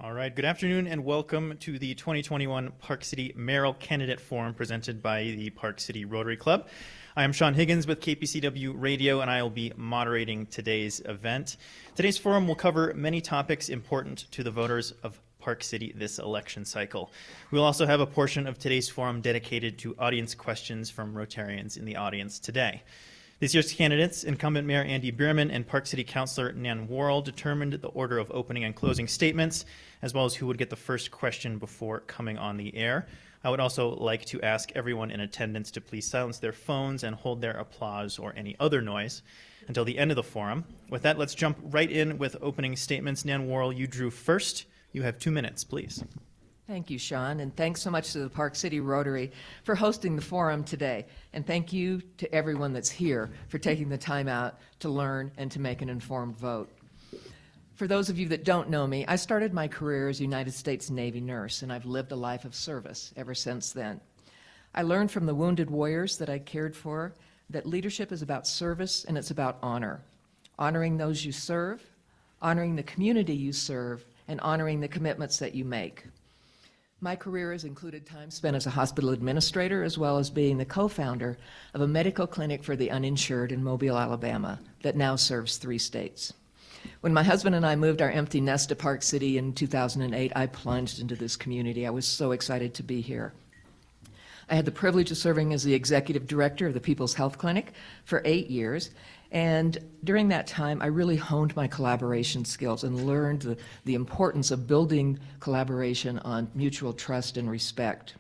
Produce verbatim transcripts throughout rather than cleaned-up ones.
All right, good afternoon and welcome to the twenty twenty-one Park City Mayoral Candidate Forum presented by the Park City Rotary Club. I am Sean Higgins with K P C W Radio and I will be moderating today's event. Today's forum will cover many topics important to the voters of Park City this election cycle. We'll also have a portion of today's forum dedicated to audience questions from Rotarians in the audience today. This year's candidates, incumbent Mayor Andy Bierman and Park City Councilor Nan Worrell, determined the order of opening and closing statements, as well as who would get the first question before coming on the air. I would also like to ask everyone in attendance to please silence their phones and hold their applause or any other noise until the end of the forum. With that, let's jump right in with opening statements. Nan Worrell, you drew first. You have two minutes, please. Thank you, Sean, and thanks so much to the Park City Rotary for hosting the forum today. And thank you to everyone that's here for taking the time out to learn and to make an informed vote. For those of you that don't know me, I started my career as a United States Navy nurse, and I've lived a life of service ever since then. I learned from the wounded warriors that I cared for that leadership is about service and it's about honor. Honoring those you serve, honoring the community you serve, and honoring the commitments that you make. My career has included time spent as a hospital administrator as well as being the co-founder of a medical clinic for the uninsured in Mobile, Alabama that now serves three states. When my husband and I moved our empty nest to Park City in two thousand eight, I plunged into this community. I was so excited to be here. I had the privilege of serving as the executive director of the People's Health Clinic for eight years. And during that time, I really honed my collaboration skills and learned the, the importance of building collaboration on mutual trust and respect.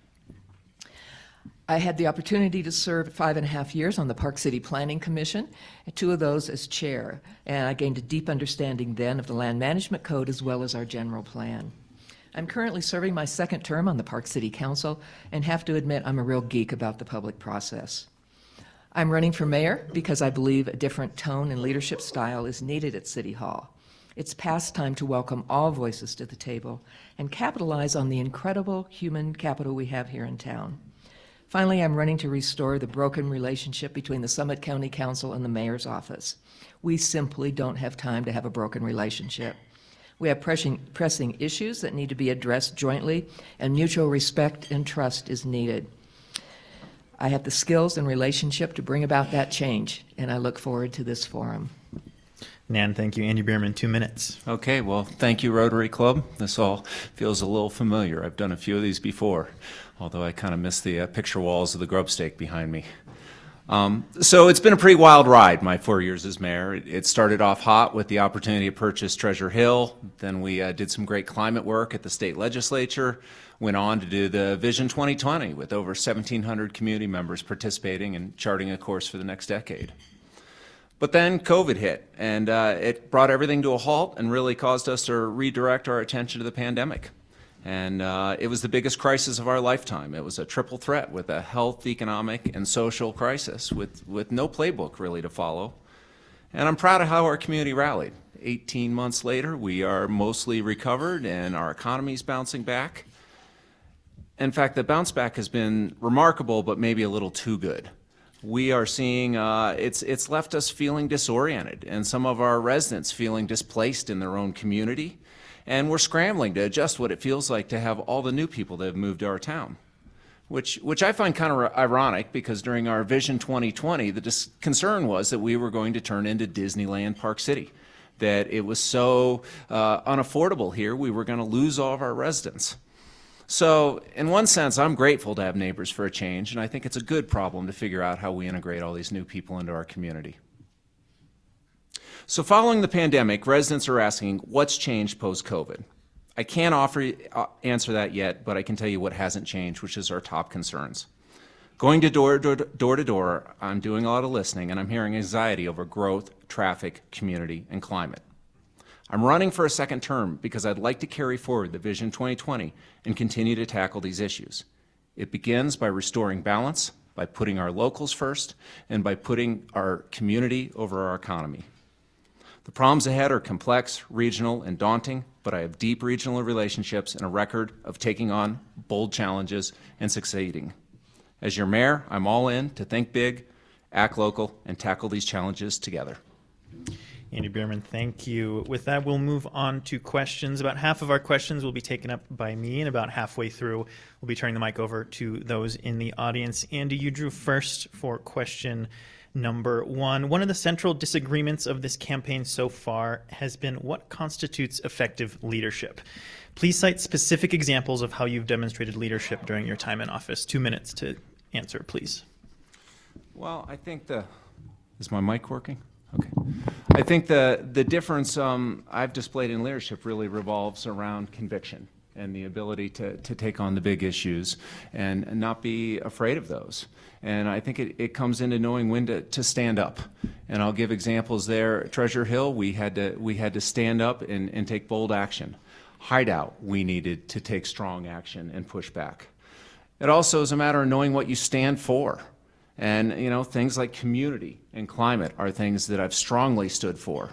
I had the opportunity to serve five and a half years on the Park City Planning Commission, two of those as chair, and I gained a deep understanding then of the Land Management Code as well as our general plan. I'm currently serving my second term on the Park City Council and have to admit I'm a real geek about the public process. I'm running for mayor because I believe a different tone and leadership style is needed at City Hall. It's past time to welcome all voices to the table and capitalize on the incredible human capital we have here in town. Finally, I'm running to restore the broken relationship between the Summit County Council and the mayor's office. We simply don't have time to have a broken relationship. We have pressing, pressing issues that need to be addressed jointly, and mutual respect and trust is needed. I have the skills and relationship to bring about that change, and I look forward to this forum. Nan, thank you. Andy Bierman, two minutes. Okay, well, thank you, Rotary Club. This all feels a little familiar. I've done a few of these before, although I kind of miss the uh, picture walls of the grub stake behind me. Um, so it's been a pretty wild ride, my four years as mayor. It, it started off hot with the opportunity to purchase Treasure Hill. Then we uh, did some great climate work at the state legislature. Went on to do the Vision twenty twenty with over seventeen hundred community members participating and charting a course for the next decade. But then COVID hit, and uh, it brought everything to a halt and really caused us to redirect our attention to the pandemic. And uh, it was the biggest crisis of our lifetime. It was a triple threat with a health, economic, and social crisis with, with no playbook really to follow. And I'm proud of how our community rallied. eighteen months later, we are mostly recovered and our economy's bouncing back. In fact, the bounce back has been remarkable, but maybe a little too good. We are seeing, uh, it's, it's left us feeling disoriented and some of our residents feeling displaced in their own community. And we're scrambling to adjust what it feels like to have all the new people that have moved to our town, which, which I find kind of ironic because during our Vision twenty twenty, the dis- concern was that we were going to turn into Disneyland Park City, that it was so uh, unaffordable here, we were going to lose all of our residents. So in one sense, I'm grateful to have neighbors for a change, and I think it's a good problem to figure out how we integrate all these new people into our community. So following the pandemic, residents are asking, what's changed post-COVID? I can't offer uh, answer that yet, but I can tell you what hasn't changed, which is our top concerns. Going to door, door, door to door, I'm doing a lot of listening, and I'm hearing anxiety over growth, traffic, community, and climate. I'm running for a second term because I'd like to carry forward the Vision twenty twenty and continue to tackle these issues. It begins by restoring balance, by putting our locals first, and by putting our community over our economy. The problems ahead are complex, regional, and daunting, but I have deep regional relationships and a record of taking on bold challenges and succeeding. As your mayor, I'm all in to think big, act local, and tackle these challenges together. Andy Bierman, thank you. With that, we'll move on to questions. About half of our questions will be taken up by me, and about halfway through, we'll be turning the mic over to those in the audience. Andy, you drew first for question number one. One of the central disagreements of this campaign so far has been what constitutes effective leadership. Please cite specific examples of how you've demonstrated leadership during your time in office. Two minutes to answer, please. Well, I think the, is my mic working? Okay. I think the, the difference um, I've displayed in leadership really revolves around conviction and the ability to, to take on the big issues and, and not be afraid of those. And I think it, it comes into knowing when to, to stand up. And I'll give examples there. At Treasure Hill, we had to, we had to stand up and, and take bold action. Hideout, we needed to take strong action and push back. It also is a matter of knowing what you stand for. And, you know, things like community and climate are things that I've strongly stood for.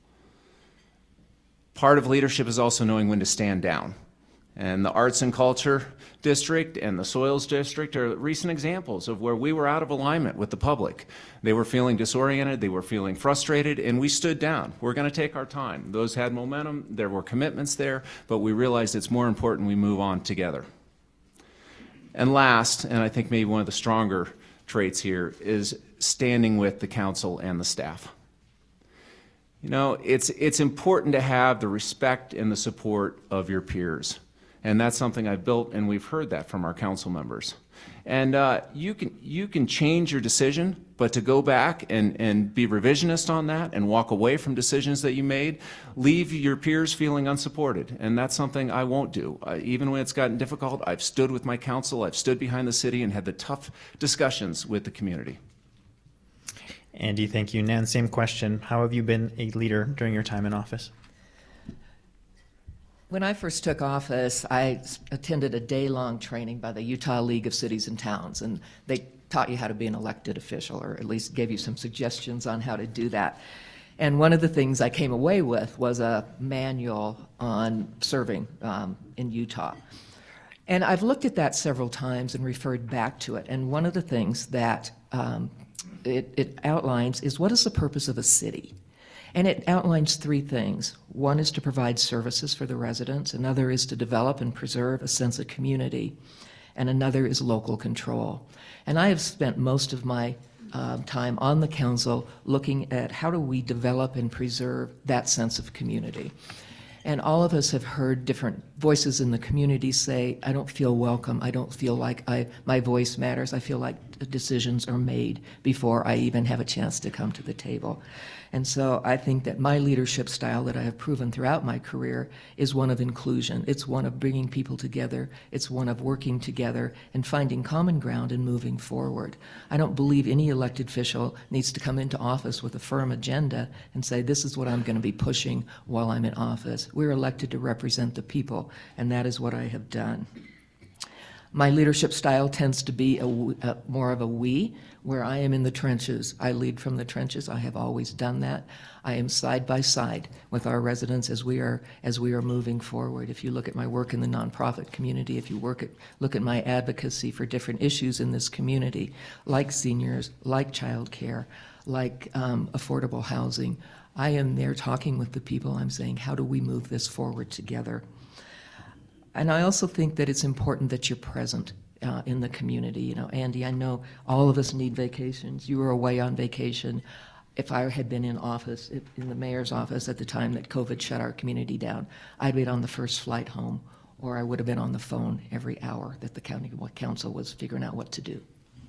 Part of leadership is also knowing when to stand down. And the Arts and Culture District and the Soils District are recent examples of where we were out of alignment with the public. They were feeling disoriented, they were feeling frustrated, and we stood down. We're going to take our time. Those had momentum, there were commitments there, but we realized it's more important we move on together. And last, and I think maybe one of the stronger traits here, is standing with the council and the staff. You know, it's, it's important to have the respect and the support of your peers. And that's something I've built, and we've heard that from our council members. And uh, you can you can change your decision, but to go back and, and be revisionist on that and walk away from decisions that you made, leave your peers feeling unsupported. And that's something I won't do. Uh, even when it's gotten difficult, I've stood with my council, I've stood behind the city and had the tough discussions with the community. Andy, thank you. Nan, same question. How have you been a leader during your time in office? When I first took office, I attended a day-long training by the Utah League of Cities and Towns, and they taught you how to be an elected official, or at least gave you some suggestions on how to do that. And one of the things I came away with was a manual on serving um, in Utah. And I've looked at that several times and referred back to it, and one of the things that um, it, it outlines is what is the purpose of a city? And it outlines three things. One is to provide services for the residents, another is to develop and preserve a sense of community, and another is local control. And I have spent most of my uh, time on the council looking at how do we develop and preserve that sense of community. And all of us have heard different voices in the community say, I don't feel welcome, I don't feel like I, my voice matters, I feel like decisions are made before I even have a chance to come to the table. And so I think that my leadership style that I have proven throughout my career is one of inclusion. It's one of bringing people together. It's one of working together and finding common ground and moving forward. I don't believe any elected official needs to come into office with a firm agenda and say, this is what I'm going to be pushing while I'm in office. We're elected to represent the people, and that is what I have done. My leadership style tends to be a, a, more of a we, where I am in the trenches. I lead from the trenches. I have always done that. I am side by side with our residents as we are as we are moving forward. If you look at my work in the nonprofit community, if you work at look at my advocacy for different issues in this community, like seniors, like child care, like um, affordable housing, I am there talking with the people. I'm saying, how do we move this forward together? And I also think that it's important that you're present uh, in the community. You know, Andy, I know all of us need vacations. You were away on vacation. If I had been in office, if, in the mayor's office at the time that COVID shut our community down, I'd been on the first flight home, or I would have been on the phone every hour that the county council was figuring out what to do.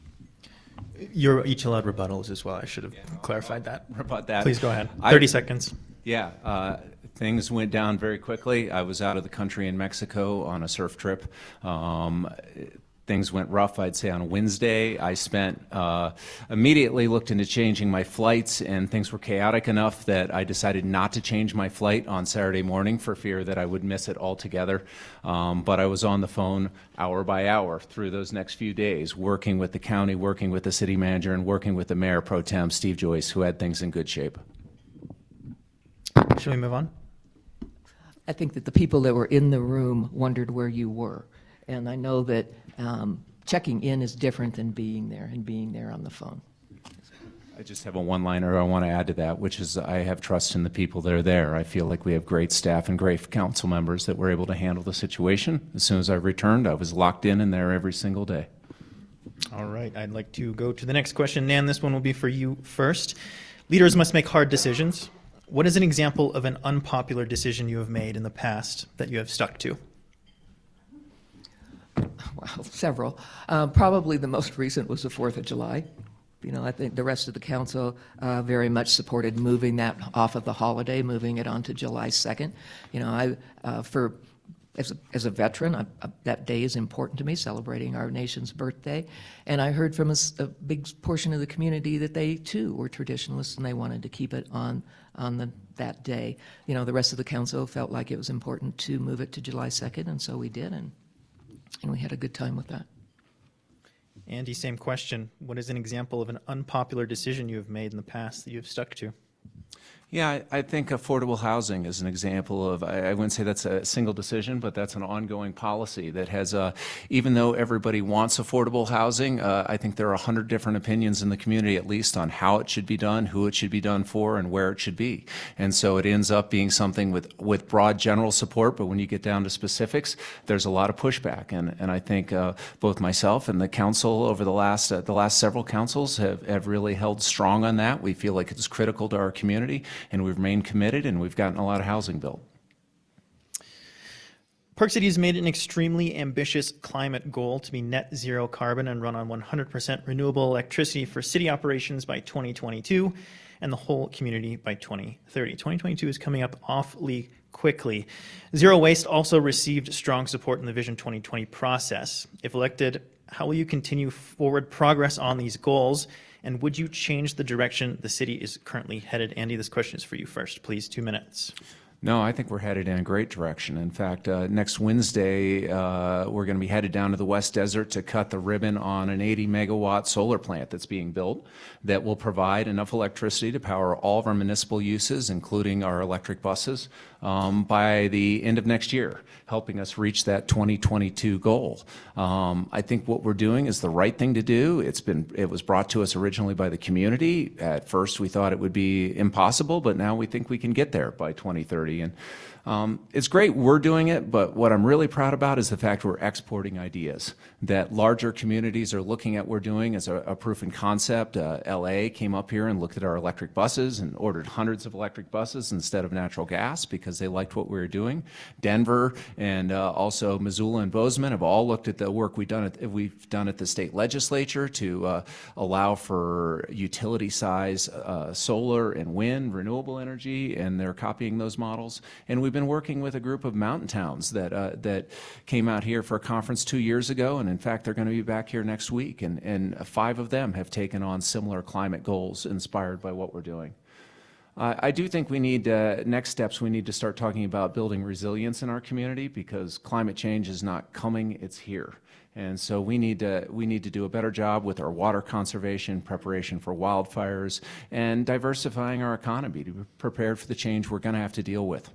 You're each allowed rebuttals as well. I should have yeah, clarified that. About that. Please go ahead. I, thirty seconds. Yeah. Uh, Things went down very quickly. I was out of the country in Mexico on a surf trip. Um, things went rough, I'd say, on a Wednesday. I spent, uh, immediately looked into changing my flights, and things were chaotic enough that I decided not to change my flight on Saturday morning for fear that I would miss it altogether. Um, but I was on the phone hour by hour through those next few days, working with the county, working with the city manager, and working with the mayor pro tem, Steve Joyce, who had things in good shape. Should we move on? I think that the people that were in the room wondered where you were. And I know that um, checking in is different than being there and being there on the phone. I just have a one-liner I want to add to that, which is I have trust in the people that are there. I feel like we have great staff and great council members that were able to handle the situation. As soon as I returned, I was locked in and there every single day. All right, I'd like to go to the next question. Nan, this one will be for you first. Leaders must make hard decisions. What is an example of an unpopular decision you have made in the past that you have stuck to? Well, several. Uh, probably the most recent was the fourth of July. You know, I think the rest of the council uh, very much supported moving that off of the holiday, moving it on to July second. You know, I uh, for as a, as a veteran, I, I, that day is important to me, celebrating our nation's birthday. And I heard from a, a big portion of the community that they too were traditionalists and they wanted to keep it on on the, that day. You know, the rest of the council felt like it was important to move it to July second, and so we did, and and we had a good time with that. Andy, same question. What is an example of an unpopular decision you have made in the past that you have stuck to? Yeah, I, I think affordable housing is an example of, I, I wouldn't say that's a single decision, but that's an ongoing policy that has, uh, even though everybody wants affordable housing, uh, I think there are a hundred different opinions in the community at least on how it should be done, who it should be done for, and where it should be. And so it ends up being something with, with broad general support, but when you get down to specifics, there's a lot of pushback. And, and I think uh, both myself and the council over the last, uh, the last several councils have, have really held strong on that. We feel like it's critical to our community, and we've remained committed, and we've gotten a lot of housing built. Park City has made an extremely ambitious climate goal to be net zero carbon and run on one hundred percent renewable electricity for city operations by twenty twenty-two and the whole community by twenty thirty. twenty twenty-two is coming up awfully quickly. Zero Waste also received strong support in the Vision twenty twenty process. If elected, how will you continue forward progress on these goals? And would you change the direction the city is currently headed? Andy, this question is for you first, please. Two minutes. No, I think we're headed in a great direction. In fact, uh, next Wednesday, uh, we're going to be headed down to the West Desert to cut the ribbon on an eighty megawatt solar plant that's being built that will provide enough electricity to power all of our municipal uses, including our electric buses, um, by the end of next year, helping us reach that twenty twenty-two goal. Um, I think what we're doing is the right thing to do. It's been, it was brought to us originally by the community. At first, we thought it would be impossible, but now we think we can get there by twenty thirty. And um, it's great we're doing it, but what I'm really proud about is the fact we're exporting ideas that larger communities are looking at what we're doing as a, a proof of concept. Uh, L A came up here and looked at our electric buses and ordered hundreds of electric buses instead of natural gas because they liked what we were doing. Denver and uh, also Missoula and Bozeman have all looked at the work we've done at, we've done at the state legislature to uh, allow for utility size uh, solar and wind, renewable energy, and they're copying those models. And we've been working with a group of mountain towns that uh, that came out here for a conference two years ago, and in fact they're going to be back here next week, and, and five of them have taken on similar climate goals inspired by what we're doing. Uh, I do think we need, uh, next steps, we need to start talking about building resilience in our community because climate change is not coming, it's here. And so we need to, we need to do a better job with our water conservation, preparation for wildfires, and diversifying our economy to be prepared for the change we're going to have to deal with.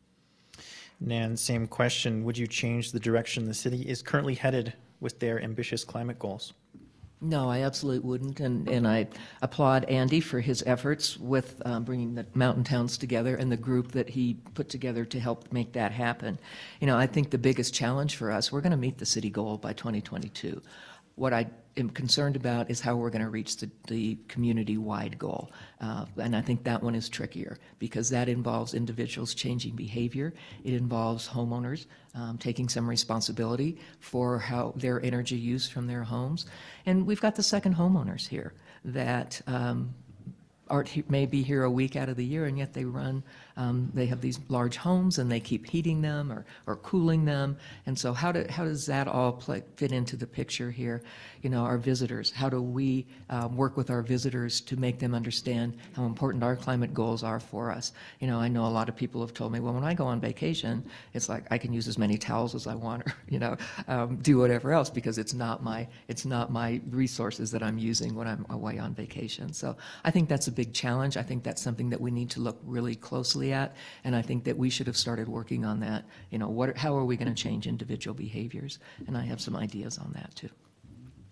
Nan, same question. Would you change the direction the city is currently headed with their ambitious climate goals? No, I absolutely wouldn't, and, and I applaud Andy for his efforts with um, bringing the mountain towns together and the group that he put together to help make that happen. You know, I think the biggest challenge for us, we're going to meet the city goal by twenty twenty-two. What I am concerned about is how we're going to reach the, the community-wide goal. Uh, and I think that one is trickier because that involves individuals changing behavior. It involves homeowners um, taking some responsibility for how their energy use from their homes. And we've got the second homeowners here that um, aren't he, may be here a week out of the year, and yet they run, um, they have these large homes and they keep heating them or, or cooling them. And so how, do, how does that all play, fit into the picture here? You know, our visitors, how do we um, work with our visitors to make them understand how important our climate goals are for us? You know, I know a lot of people have told me, well, when I go on vacation, it's like I can use as many towels as I want, or, you know, um, do whatever else because it's not my, it's not my resources that I'm using when I'm away on vacation. So I think that's a big challenge. I think that's something that we need to look really closely at, and I think that we should have started working on that. You know, what, how are we going to change individual behaviors? And I have some ideas on that too.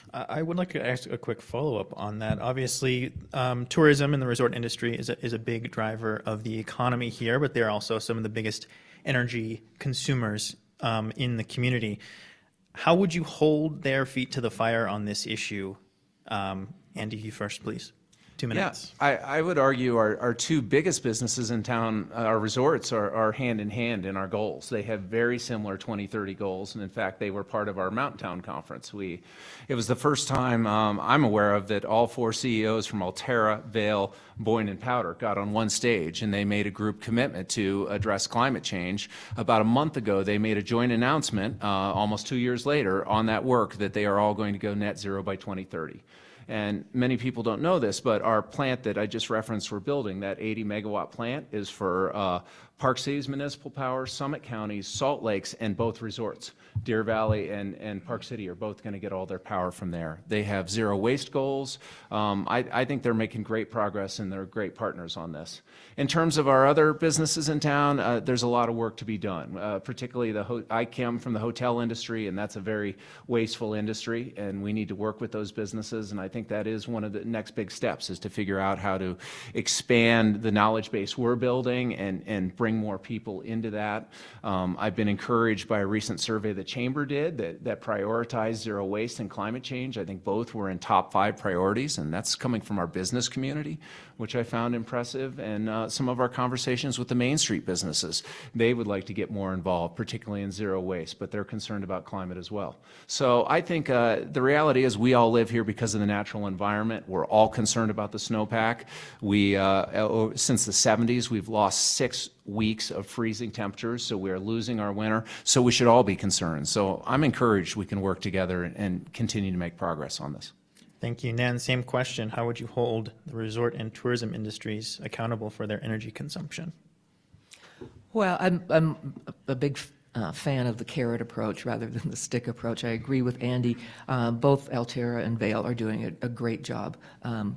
I would like to ask a quick follow-up on that. Obviously, um, tourism and the resort industry is a, is a big driver of the economy here, but they're also some of the biggest energy consumers um, in the community. How would you hold their feet to the fire on this issue? Um, Andy, you first, please. Two minutes. Yeah, I, I would argue our, our two biggest businesses in town, uh, our resorts, are, are hand in hand in our goals. They have very similar twenty thirty goals, and in fact, they were part of our Mountain Town Conference. We, it was the first time um, I'm aware of that all four C E Os from Alterra, Vail, Boyne, and Powder got on one stage, and they made a group commitment to address climate change. About a month ago, they made a joint announcement, uh, almost two years later, on that work that they are all going to go net zero by twenty thirty. And many people don't know this, but our plant that I just referenced we're building, that eighty megawatt plant, is for uh, Park Cities Municipal Power, Summit County's, Salt Lakes, and both resorts. Deer Valley and, and Park City are both going to get all their power from there. They have zero waste goals. Um, I, I think they're making great progress, and they're great partners on this. In terms of our other businesses in town, uh, there's a lot of work to be done, uh, particularly the ho- I come from the hotel industry, and that's a very wasteful industry, and we need to work with those businesses, and I think that is one of the next big steps, is to figure out how to expand the knowledge base we're building and, and bring more people into that. Um, I've been encouraged by a recent survey the Chamber did that, that prioritized zero waste and climate change. I think both were in top five priorities, and that's coming from our business community, which I found impressive, and uh, some of our conversations with the Main Street businesses. They would like to get more involved, particularly in zero waste, but they're concerned about climate as well. So I think uh, the reality is we all live here because of the natural environment. We're all concerned about the snowpack. We, uh, since the seventies, we've lost six weeks of freezing temperatures, so we're losing our winter, so we should all be concerned. So I'm encouraged we can work together and, and continue to make progress on this. Thank you. Nan, same question. How would you hold the resort and tourism industries accountable for their energy consumption? Well, I'm, I'm a big uh, fan of the carrot approach rather than the stick approach. I agree with Andy. Uh, both Alterra and Vail are doing a, a great job um,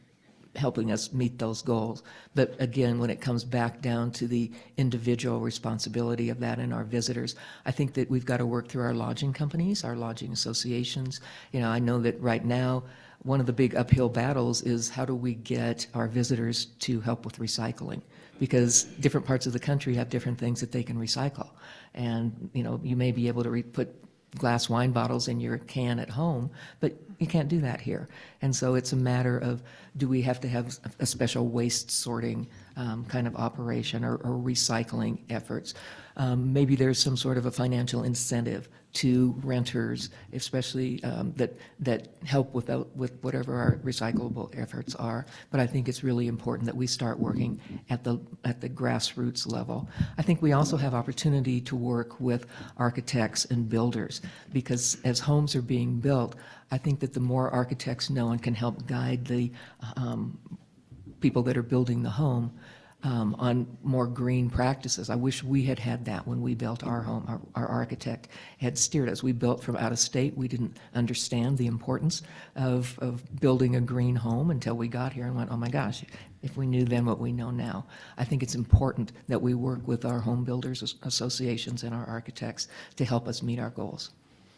helping us meet those goals. But again, when it comes back down to the individual responsibility of that and our visitors, I think that we've got to work through our lodging companies, our lodging associations. You know, I know that right now, one of the big uphill battles is how do we get our visitors to help with recycling? Because different parts of the country have different things that they can recycle. And, you know, you may be able to re- put glass wine bottles in your can at home, but you can't do that here. And so it's a matter of, do we have to have a special waste sorting um, kind of operation or, or recycling efforts? Um, maybe there's some sort of a financial incentive to renters, especially um, that that help with, with whatever our recyclable efforts are. But I think it's really important that we start working at the at the grassroots level. I think we also have opportunity to work with architects and builders, because as homes are being built, I think that the more architects know and can help guide the um, people that are building the home Um, on more green practices. I wish we had had that when we built our home. Our, our architect had steered us. We built from out of state. We didn't understand the importance of, of building a green home until we got here and went, oh my gosh, if we knew then what we know now. I think it's important that we work with our home builders associations and our architects to help us meet our goals.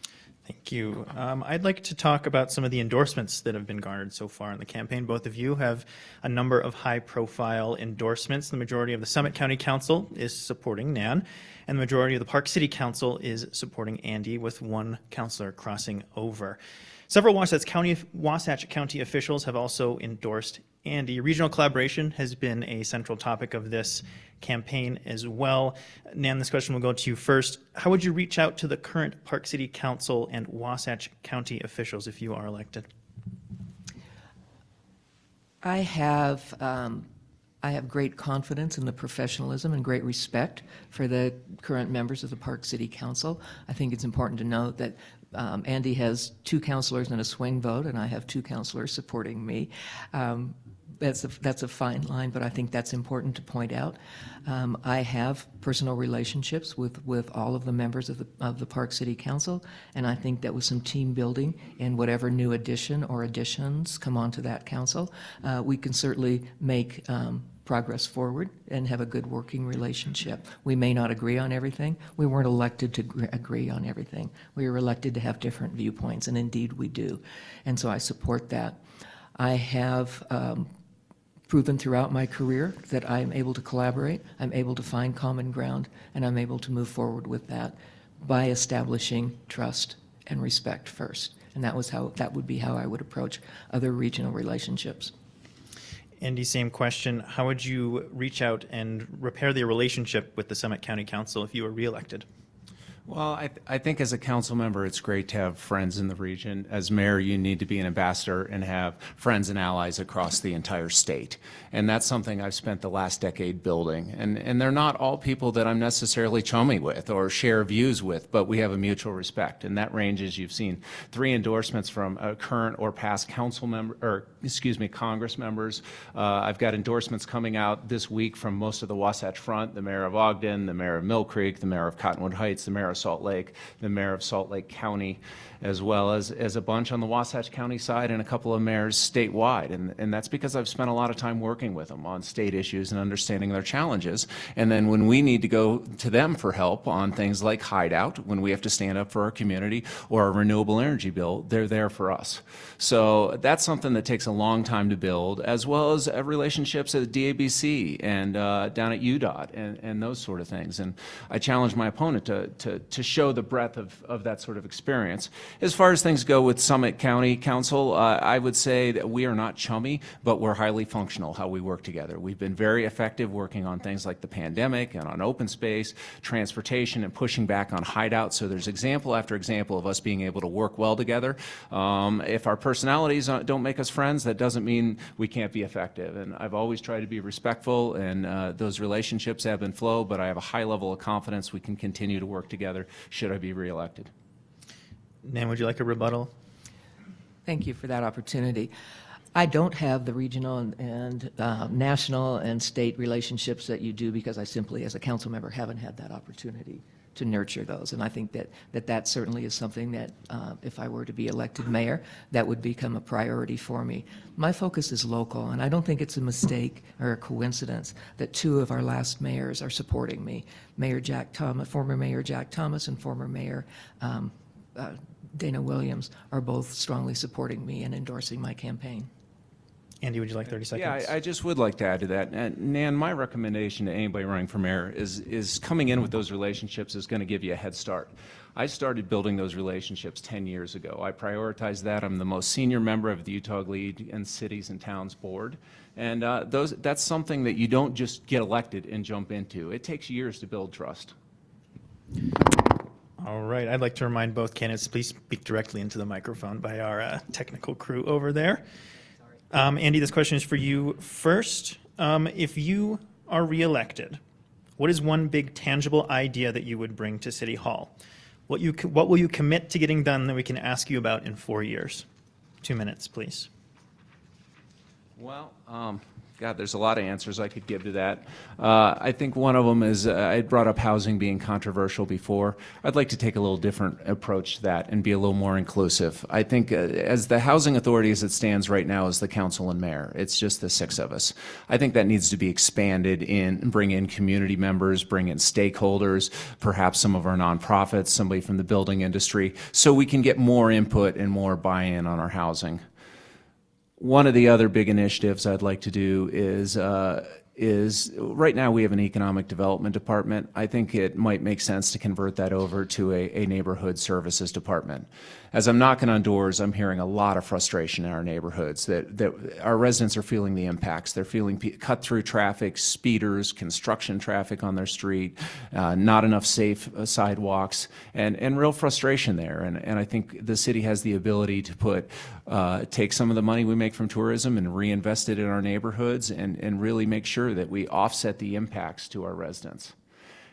Thank you. Um, I'd like to talk about some of the endorsements that have been garnered so far in the campaign. Both of you have a number of high-profile endorsements. The majority of the Summit County Council is supporting Nan, and the majority of the Park City Council is supporting Andy, with one councillor crossing over. Several Wasatch County, Wasatch County officials have also endorsed Andy. Regional collaboration has been a central topic of this campaign as well. Nan, this question will go to you first. How would you reach out to the current Park City Council and Wasatch County officials if you are elected? I have um, I have great confidence in the professionalism and great respect for the current members of the Park City Council. I think it's important to note that um, Andy has two councilors and a swing vote, and I have two councilors supporting me. Um, That's a, that's a fine line, but I think that's important to point out. Um, I have personal relationships with, with all of the members of the, of the Park City Council, and I think that with some team building and whatever new addition or additions come onto that council, uh, we can certainly make um, progress forward and have a good working relationship. We may not agree on everything. We weren't elected to gr- agree on everything. We were elected to have different viewpoints, and indeed we do. And so I support that. I have um, proven throughout my career that I'm able to collaborate, I'm able to find common ground, and I'm able to move forward with that by establishing trust and respect first. And that was how that would be how I would approach other regional relationships. Andy, same question. How would you reach out and repair the relationship with the Summit County Council if you were reelected? Well, I, th- I think as a council member, it's great to have friends in the region. As mayor, you need to be an ambassador and have friends and allies across the entire state. And that's something I've spent the last decade building. And, and they're not all people that I'm necessarily chummy with or share views with, but we have a mutual respect. And that ranges, you've seen three endorsements from uh, current or past council member, or excuse me, Congress members. Uh, I've got endorsements coming out this week from most of the Wasatch Front, the mayor of Ogden, the mayor of Mill Creek, the mayor of Cottonwood Heights, the mayor of Salt Lake, the mayor of Salt Lake County, as well as, as a bunch on the Wasatch County side and a couple of mayors statewide. And, and that's because I've spent a lot of time working with them on state issues and understanding their challenges. And then when we need to go to them for help on things like Hideout, when we have to stand up for our community or a renewable energy bill, they're there for us. So that's something that takes a long time to build, as well as uh, relationships at D A B C and uh, down at U D O T and, and those sort of things. And I challenge my opponent to, to, to show the breadth of, of that sort of experience. As far as things go with Summit County Council, uh, I would say that we are not chummy, but we're highly functional how we work together. We've been very effective working on things like the pandemic and on open space, transportation, and pushing back on Hideout. So there's example after example of us being able to work well together. Um, if our personalities don't make us friends, that doesn't mean we can't be effective. And I've always tried to be respectful, and uh, those relationships ebb and flow, but I have a high level of confidence we can continue to work together should I be reelected. Nan, would you like a rebuttal? Thank you for that opportunity. I don't have the regional and, and uh, national and state relationships that you do because I simply, as a council member, haven't had that opportunity to nurture those. And I think that that, that certainly is something that, uh, if I were to be elected mayor, that would become a priority for me. My focus is local, and I don't think it's a mistake or a coincidence that two of our last mayors are supporting me. Mayor Jack Thomas, former Mayor Jack Thomas and former Mayor um, uh, Dana Williams are both strongly supporting me and endorsing my campaign. Andy, would you like thirty seconds? Yeah, I, I just would like to add to that. And Nan, my recommendation to anybody running for mayor is, is coming in with those relationships is going to give you a head start. I started building those relationships ten years ago. I prioritized that. I'm the most senior member of the Utah League and Cities and Towns Board. And uh, those, that's something that you don't just get elected and jump into. It takes years to build trust. All right. I'd like to remind both candidates, please speak directly into the microphone by our uh, technical crew over there. Um, Andy, this question is for you first. Um, if you are reelected, what is one big tangible idea that you would bring to City Hall? What, you, what will you commit to getting done that we can ask you about in four years? Two minutes, please. Well, um, God, there's a lot of answers I could give to that. Uh, I think one of them is, uh, I brought up housing being controversial before. I'd like to take a little different approach to that and be a little more inclusive. I think uh, as the housing authority as it stands right now is the council and mayor. It's just the six of us. I think that needs to be expanded in, bring in community members, bring in stakeholders, perhaps some of our nonprofits, somebody from the building industry, so we can get more input and more buy-in on our housing. One of the other big initiatives I'd like to do is, uh, is right now we have an economic development department. I think it might make sense to convert that over to a, a neighborhood services department. As I'm knocking on doors, I'm hearing a lot of frustration in our neighborhoods that, that our residents are feeling the impacts. They're feeling cut-through traffic, speeders, construction traffic on their street, uh, not enough safe uh, sidewalks, and, and real frustration there. And, and I think the city has the ability to put, uh, take some of the money we make from tourism and reinvest it in our neighborhoods and, and really make sure that we offset the impacts to our residents.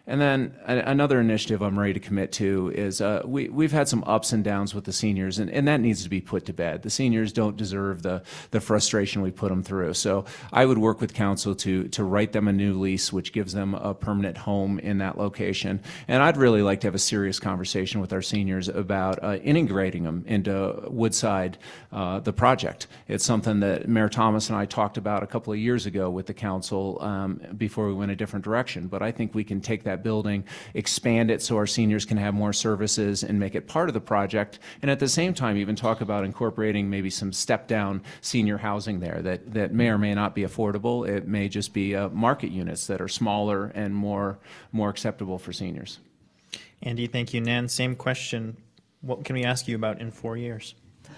And then a, another initiative I'm ready to commit to is uh, we, we've had some ups and downs with the seniors, and, and that needs to be put to bed. The seniors don't deserve the, the frustration we put them through. So I would work with council to, to write them a new lease, which gives them a permanent home in that location. And I'd really like to have a serious conversation with our seniors about uh, integrating them into Woodside, uh, the project. It's something that Mayor Thomas and I talked about a couple of years ago with the council um, before we went a different direction. But I think we can take that building, expand it so our seniors can have more services and make it part of the project, and at the same time even talk about incorporating maybe some step-down senior housing there that, that may or may not be affordable. It may just be uh, market units that are smaller and more, more acceptable for seniors. Andy, thank you. Nan, same question. What can we ask you about in four years?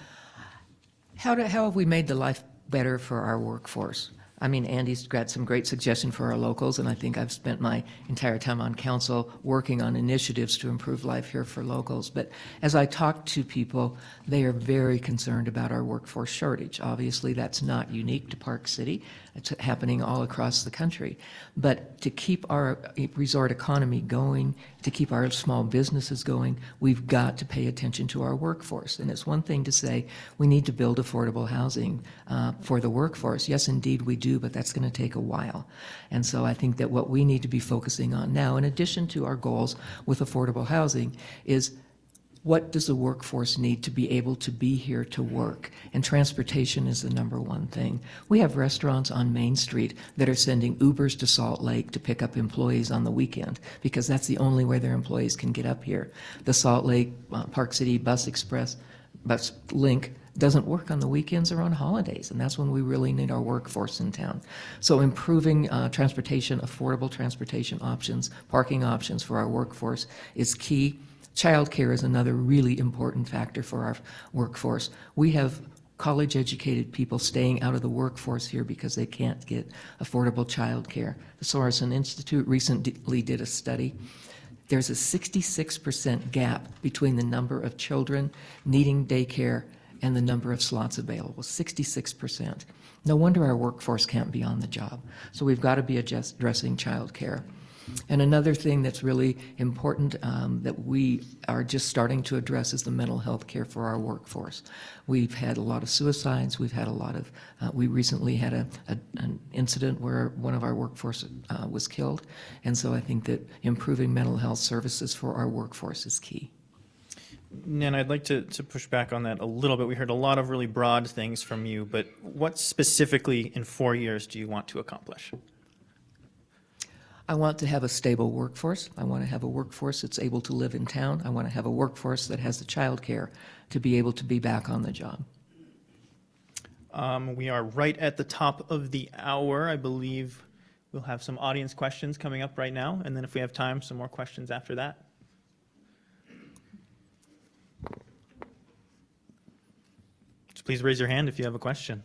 How, do, how have we made the life better for our workforce? I mean, Andy's got some great suggestions for our locals, and I think I've spent my entire time on council working on initiatives to improve life here for locals. But as I talk to people, they are very concerned about our workforce shortage. Obviously, that's not unique to Park City. It's happening all across the country. But to keep our resort economy going, to keep our small businesses going, we've got to pay attention to our workforce. And it's one thing to say we need to build affordable housing uh, for the workforce. Yes, indeed, we do. But that's going to take a while. And so I think that what we need to be focusing on now, in addition to our goals with affordable housing, is what does the workforce need to be able to be here to work? And transportation is the number one thing. We have restaurants on Main Street that are sending Ubers to Salt Lake to pick up employees on the weekend because that's the only way their employees can get up here. The Salt Lake uh, Park City Bus Express, Bus Link, doesn't work on the weekends or on holidays, and that's when we really need our workforce in town. So improving uh, transportation, affordable transportation options, parking options for our workforce is key. Childcare is another really important factor for our workforce. We have college-educated people staying out of the workforce here because they can't get affordable childcare. The Sorensen Institute recently did a study. There's a sixty-six percent gap between the number of children needing daycare and the number of slots available, sixty-six percent. No wonder our workforce can't be on the job. So we've got to be addressing child care. And another thing that's really important um, that we are just starting to address is the mental health care for our workforce. We've had a lot of suicides. We've had a lot of, uh, we recently had a, a, an incident where one of our workforce uh, was killed. And so I think that improving mental health services for our workforce is key. Nan, I'd like to, to push back on that a little bit. We heard a lot of really broad things from you, but what specifically in four years do you want to accomplish? I want to have a stable workforce. I want to have a workforce that's able to live in town. I want to have a workforce that has the child care to be able to be back on the job. Um, we are right at the top of the hour. I believe we'll have some audience questions coming up right now, and then if we have time, some more questions after that. So please raise your hand if you have a question.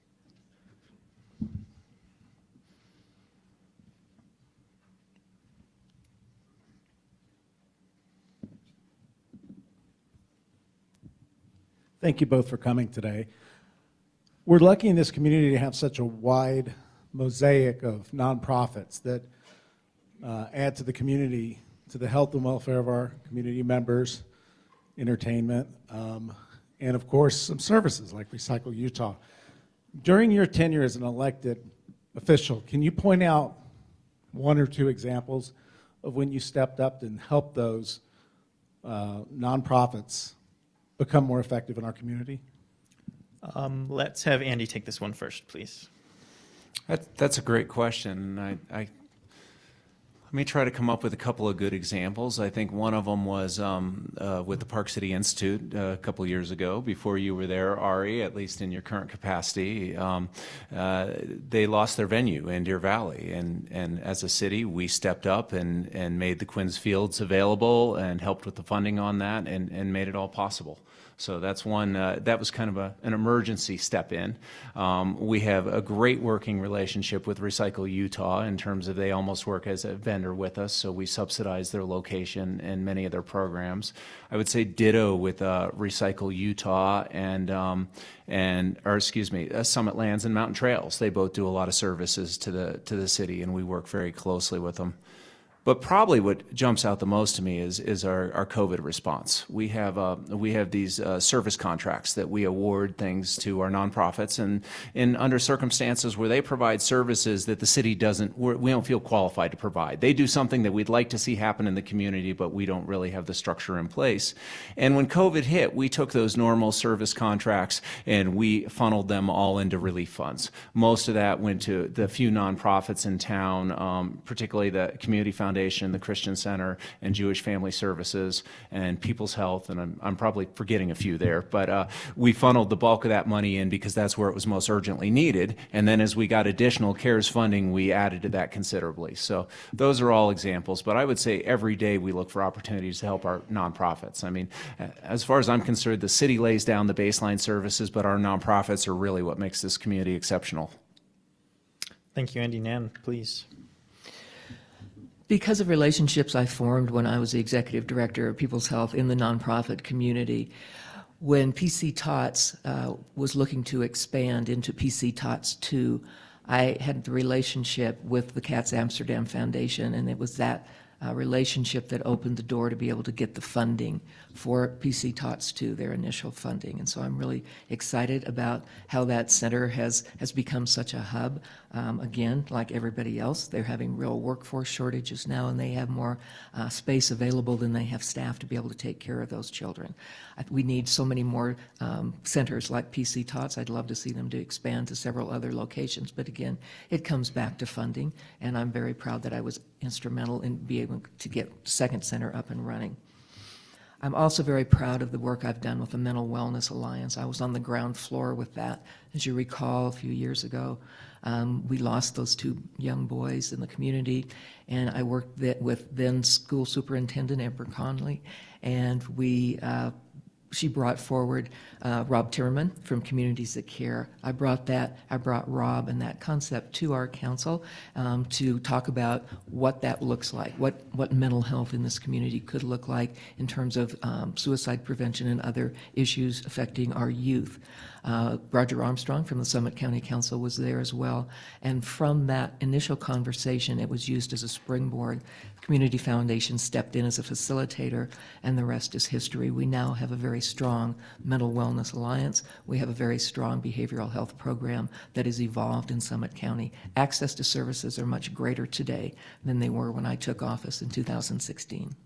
Thank you both for coming today. We're lucky in this community to have such a wide mosaic of nonprofits that uh, add to the community, to the health and welfare of our community members, entertainment, um, and of course some services like Recycle Utah. During your tenure as an elected official, can you point out one or two examples of when you stepped up and helped those uh, nonprofits become more effective in our community? Um, let's have Andy take this one first, please. That, that's a great question. I, I, let me try to come up with a couple of good examples. I think one of them was um, uh, with the Park City Institute uh, a couple of years ago, before you were there, Ari, at least in your current capacity. Um, uh, they lost their venue in Deer Valley, and, and as a city, we stepped up and, and made the Quinns Fields available and helped with the funding on that and, and made it all possible. So that's one, uh, that was kind of a, an emergency step in. Um, we have a great working relationship with Recycle Utah in terms of they almost work as a vendor with us, so we subsidize their location and many of their programs. I would say ditto with uh, Recycle Utah and, um, and or excuse me, uh, Summit Lands and Mountain Trails. They both do a lot of services to the, to the city, and we work very closely with them. But probably what jumps out the most to me is is our, our COVID response. We have uh, we have these uh, service contracts that we award things to our nonprofits, and in under circumstances where they provide services that the city doesn't, we're, we don't feel qualified to provide. They do something that we'd like to see happen in the community, but we don't really have the structure in place. And when COVID hit, we took those normal service contracts and we funneled them all into relief funds. Most of that went to the few nonprofits in town, um, particularly the Community Foundation, the Christian Center, and Jewish Family Services, and People's Health, and I'm, I'm probably forgetting a few there, but uh, we funneled the bulk of that money in because that's where it was most urgently needed, and then as we got additional CARES funding, we added to that considerably. So those are all examples, but I would say every day we look for opportunities to help our nonprofits. I mean, as far as I'm concerned, the city lays down the baseline services, but our nonprofits are really what makes this community exceptional. Thank you, Andy. Nan, please. Because of relationships I formed when I was the executive director of People's Health in the nonprofit community, when P C TOTS uh, was looking to expand into P C TOTS two, I had the relationship with the Katz Amsterdam Foundation, and it was that uh, relationship that opened the door to be able to get the funding for P C TOTS two, their initial funding. And so I'm really excited about how that center has, has become such a hub. Um, again, like everybody else, they're having real workforce shortages now, and they have more uh, space available than they have staff to be able to take care of those children. I, we need so many more um, centers like P C TOTS. I'd love to see them to expand to several other locations, but again, it comes back to funding, and I'm very proud that I was instrumental in being able to get Second Center up and running. I'm also very proud of the work I've done with the Mental Wellness Alliance. I was on the ground floor with that. As you recall, a few years ago, um, we lost those two young boys in the community, and I worked with then school superintendent Amber Conley, and we uh, she brought forward uh, Rob Timmerman from Communities That Care. I brought that, I brought Rob and that concept to our council um, to talk about what that looks like, what, what mental health in this community could look like in terms of um, suicide prevention and other issues affecting our youth. Uh, Roger Armstrong from the Summit County Council was there as well, and from that initial conversation, it was used as a springboard. Community Foundation stepped in as a facilitator, and the rest is history. We now have a very strong Mental Wellness Alliance. We have a very strong behavioral health program that has evolved in Summit County. Access to services are much greater today than they were when I took office in two thousand sixteen.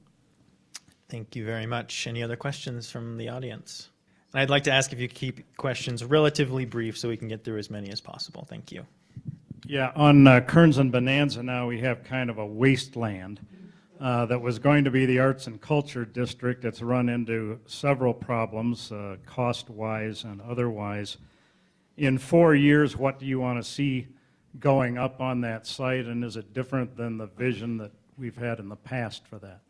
Thank you very much. Any other questions from the audience? I'd like to ask if you keep questions relatively brief so we can get through as many as possible. Thank you. Yeah, on uh, Kearns and Bonanza now we have kind of a wasteland uh, that was going to be the Arts and Culture District. It's run into several problems, uh, cost-wise and otherwise. In four years, what do you want to see going up on that site, and is it different than the vision that we've had in the past for that?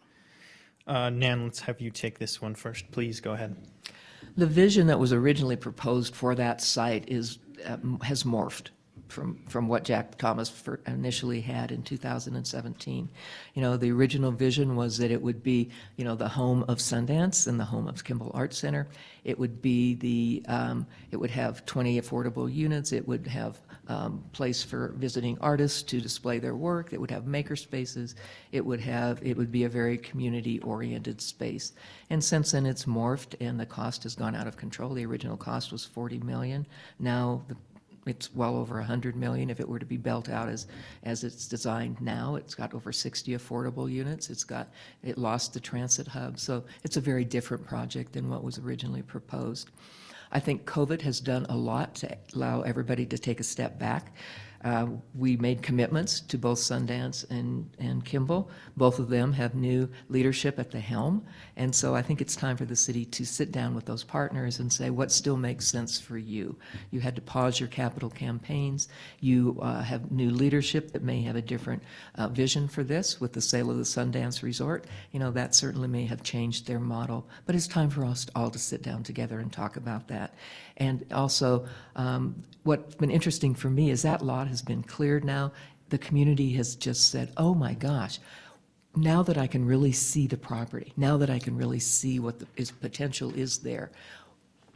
Uh, Nan, let's have you take this one first. Please go ahead. The vision that was originally proposed for that site is uh, has morphed from from what Jack Thomas for initially had in two thousand seventeen. You know, the original vision was that it would be, you know, the home of Sundance and the home of Kimball Arts Center. It would be the um, it would have twenty affordable units. It would have um, place for visiting artists to display their work. It would have maker spaces. It would have it would be a very community-oriented space. And since then, it's morphed, and the cost has gone out of control. The original cost was forty million dollars. Now the it's well over one hundred million dollars if it were to be built out as, as it's designed now. It's got over sixty affordable units. It's got, it lost the transit hub. So it's a very different project than what was originally proposed. I think COVID has done a lot to allow everybody to take a step back. Uh, we made commitments to both Sundance and, and Kimball. Both of them have new leadership at the helm. And so I think it's time for the city to sit down with those partners and say, what still makes sense for you? You had to pause your capital campaigns. You uh, have new leadership that may have a different uh, vision for this with the sale of the Sundance Resort. You know, that certainly may have changed their model. But it's time for us all to sit down together and talk about that. And also, um, what's been interesting for me is that lot has been cleared now. The community has just said, oh my gosh, now that I can really see the property, now that I can really see what the is, potential is there,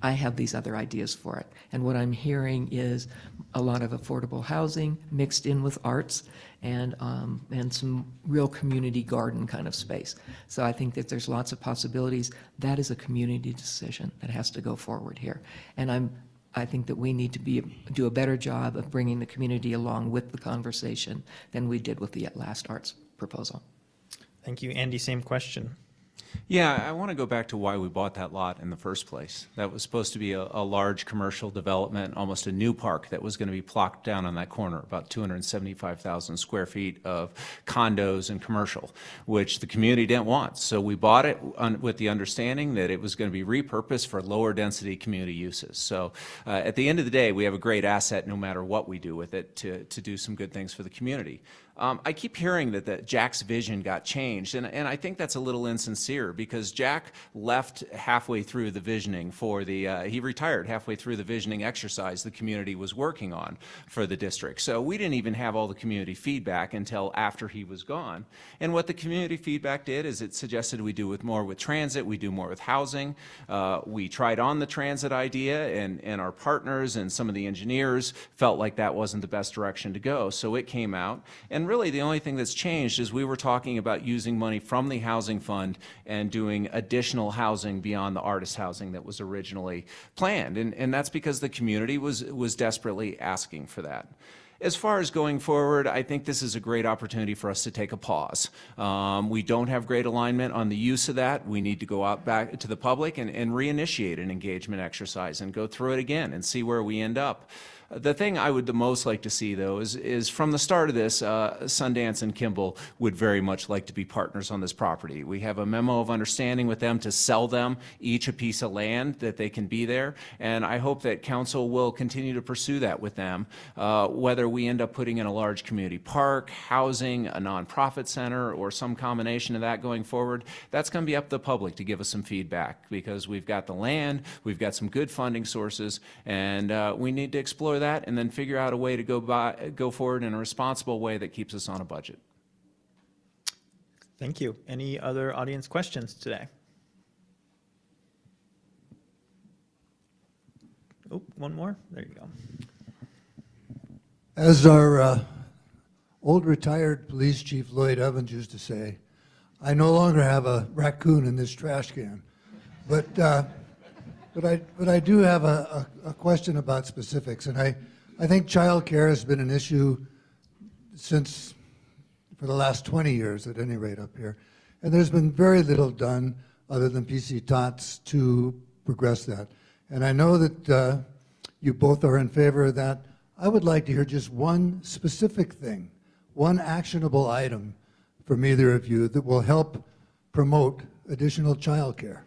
I have these other ideas for it. And what I'm hearing is a lot of affordable housing mixed in with arts and, um, and some real community garden kind of space. So I think that there's lots of possibilities. That is a community decision that has to go forward here. And I'm, I think that we need to be, do a better job of bringing the community along with the conversation than we did with the last arts proposal. Thank you. Andy, same question. Yeah, I want to go back to why we bought that lot in the first place. That was supposed to be a, a large commercial development, almost a new park that was going to be plopped down on that corner, about two hundred seventy-five thousand square feet of condos and commercial, which the community didn't want. So we bought it on, with the understanding that it was going to be repurposed for lower density community uses. So uh, at the end of the day, we have a great asset no matter what we do with it to, to do some good things for the community. Um, I keep hearing that the, Jack's vision got changed, and, and I think that's a little insincere because Jack left halfway through the visioning for the, uh, he retired halfway through the visioning exercise the community was working on for the district. So we didn't even have all the community feedback until after he was gone. And what the community feedback did is it suggested we do with more with transit, we do more with housing. Uh, we tried on the transit idea, and, and our partners and some of the engineers felt like that wasn't the best direction to go. So it came out. And And really the only thing that's changed is we were talking about using money from the housing fund and doing additional housing beyond the artist housing that was originally planned. And, and that's because the community was, was desperately asking for that. As far as going forward, I think this is a great opportunity for us to take a pause. Um, we don't have great alignment on the use of that. We need to go out back to the public and, and reinitiate an engagement exercise and go through it again and see where we end up. The thing I would the most like to see, though, is, is from the start of this, uh, Sundance and Kimball would very much like to be partners on this property. We have a memo of understanding with them to sell them each a piece of land that they can be there, and I hope that council will continue to pursue that with them, uh, whether we end up putting in a large community park, housing, a nonprofit center, or some combination of that going forward. That's going to be up to the public to give us some feedback because we've got the land, we've got some good funding sources, and uh, we need to explore that and then figure out a way to go by, go forward in a responsible way that keeps us on a budget. Thank you. Any other audience questions today? Oh, one more. There you go. As our uh, old retired police chief Lloyd Evans used to say, I no longer have a raccoon in this trash can. But uh, But I, but I do have a, a, a question about specifics, and I, I think child care has been an issue since, for the last twenty years at any rate up here, and there's been very little done other than P C TOTS to progress that. And I know that uh, you both are in favor of that. I would like to hear just one specific thing, one actionable item from either of you that will help promote additional child care.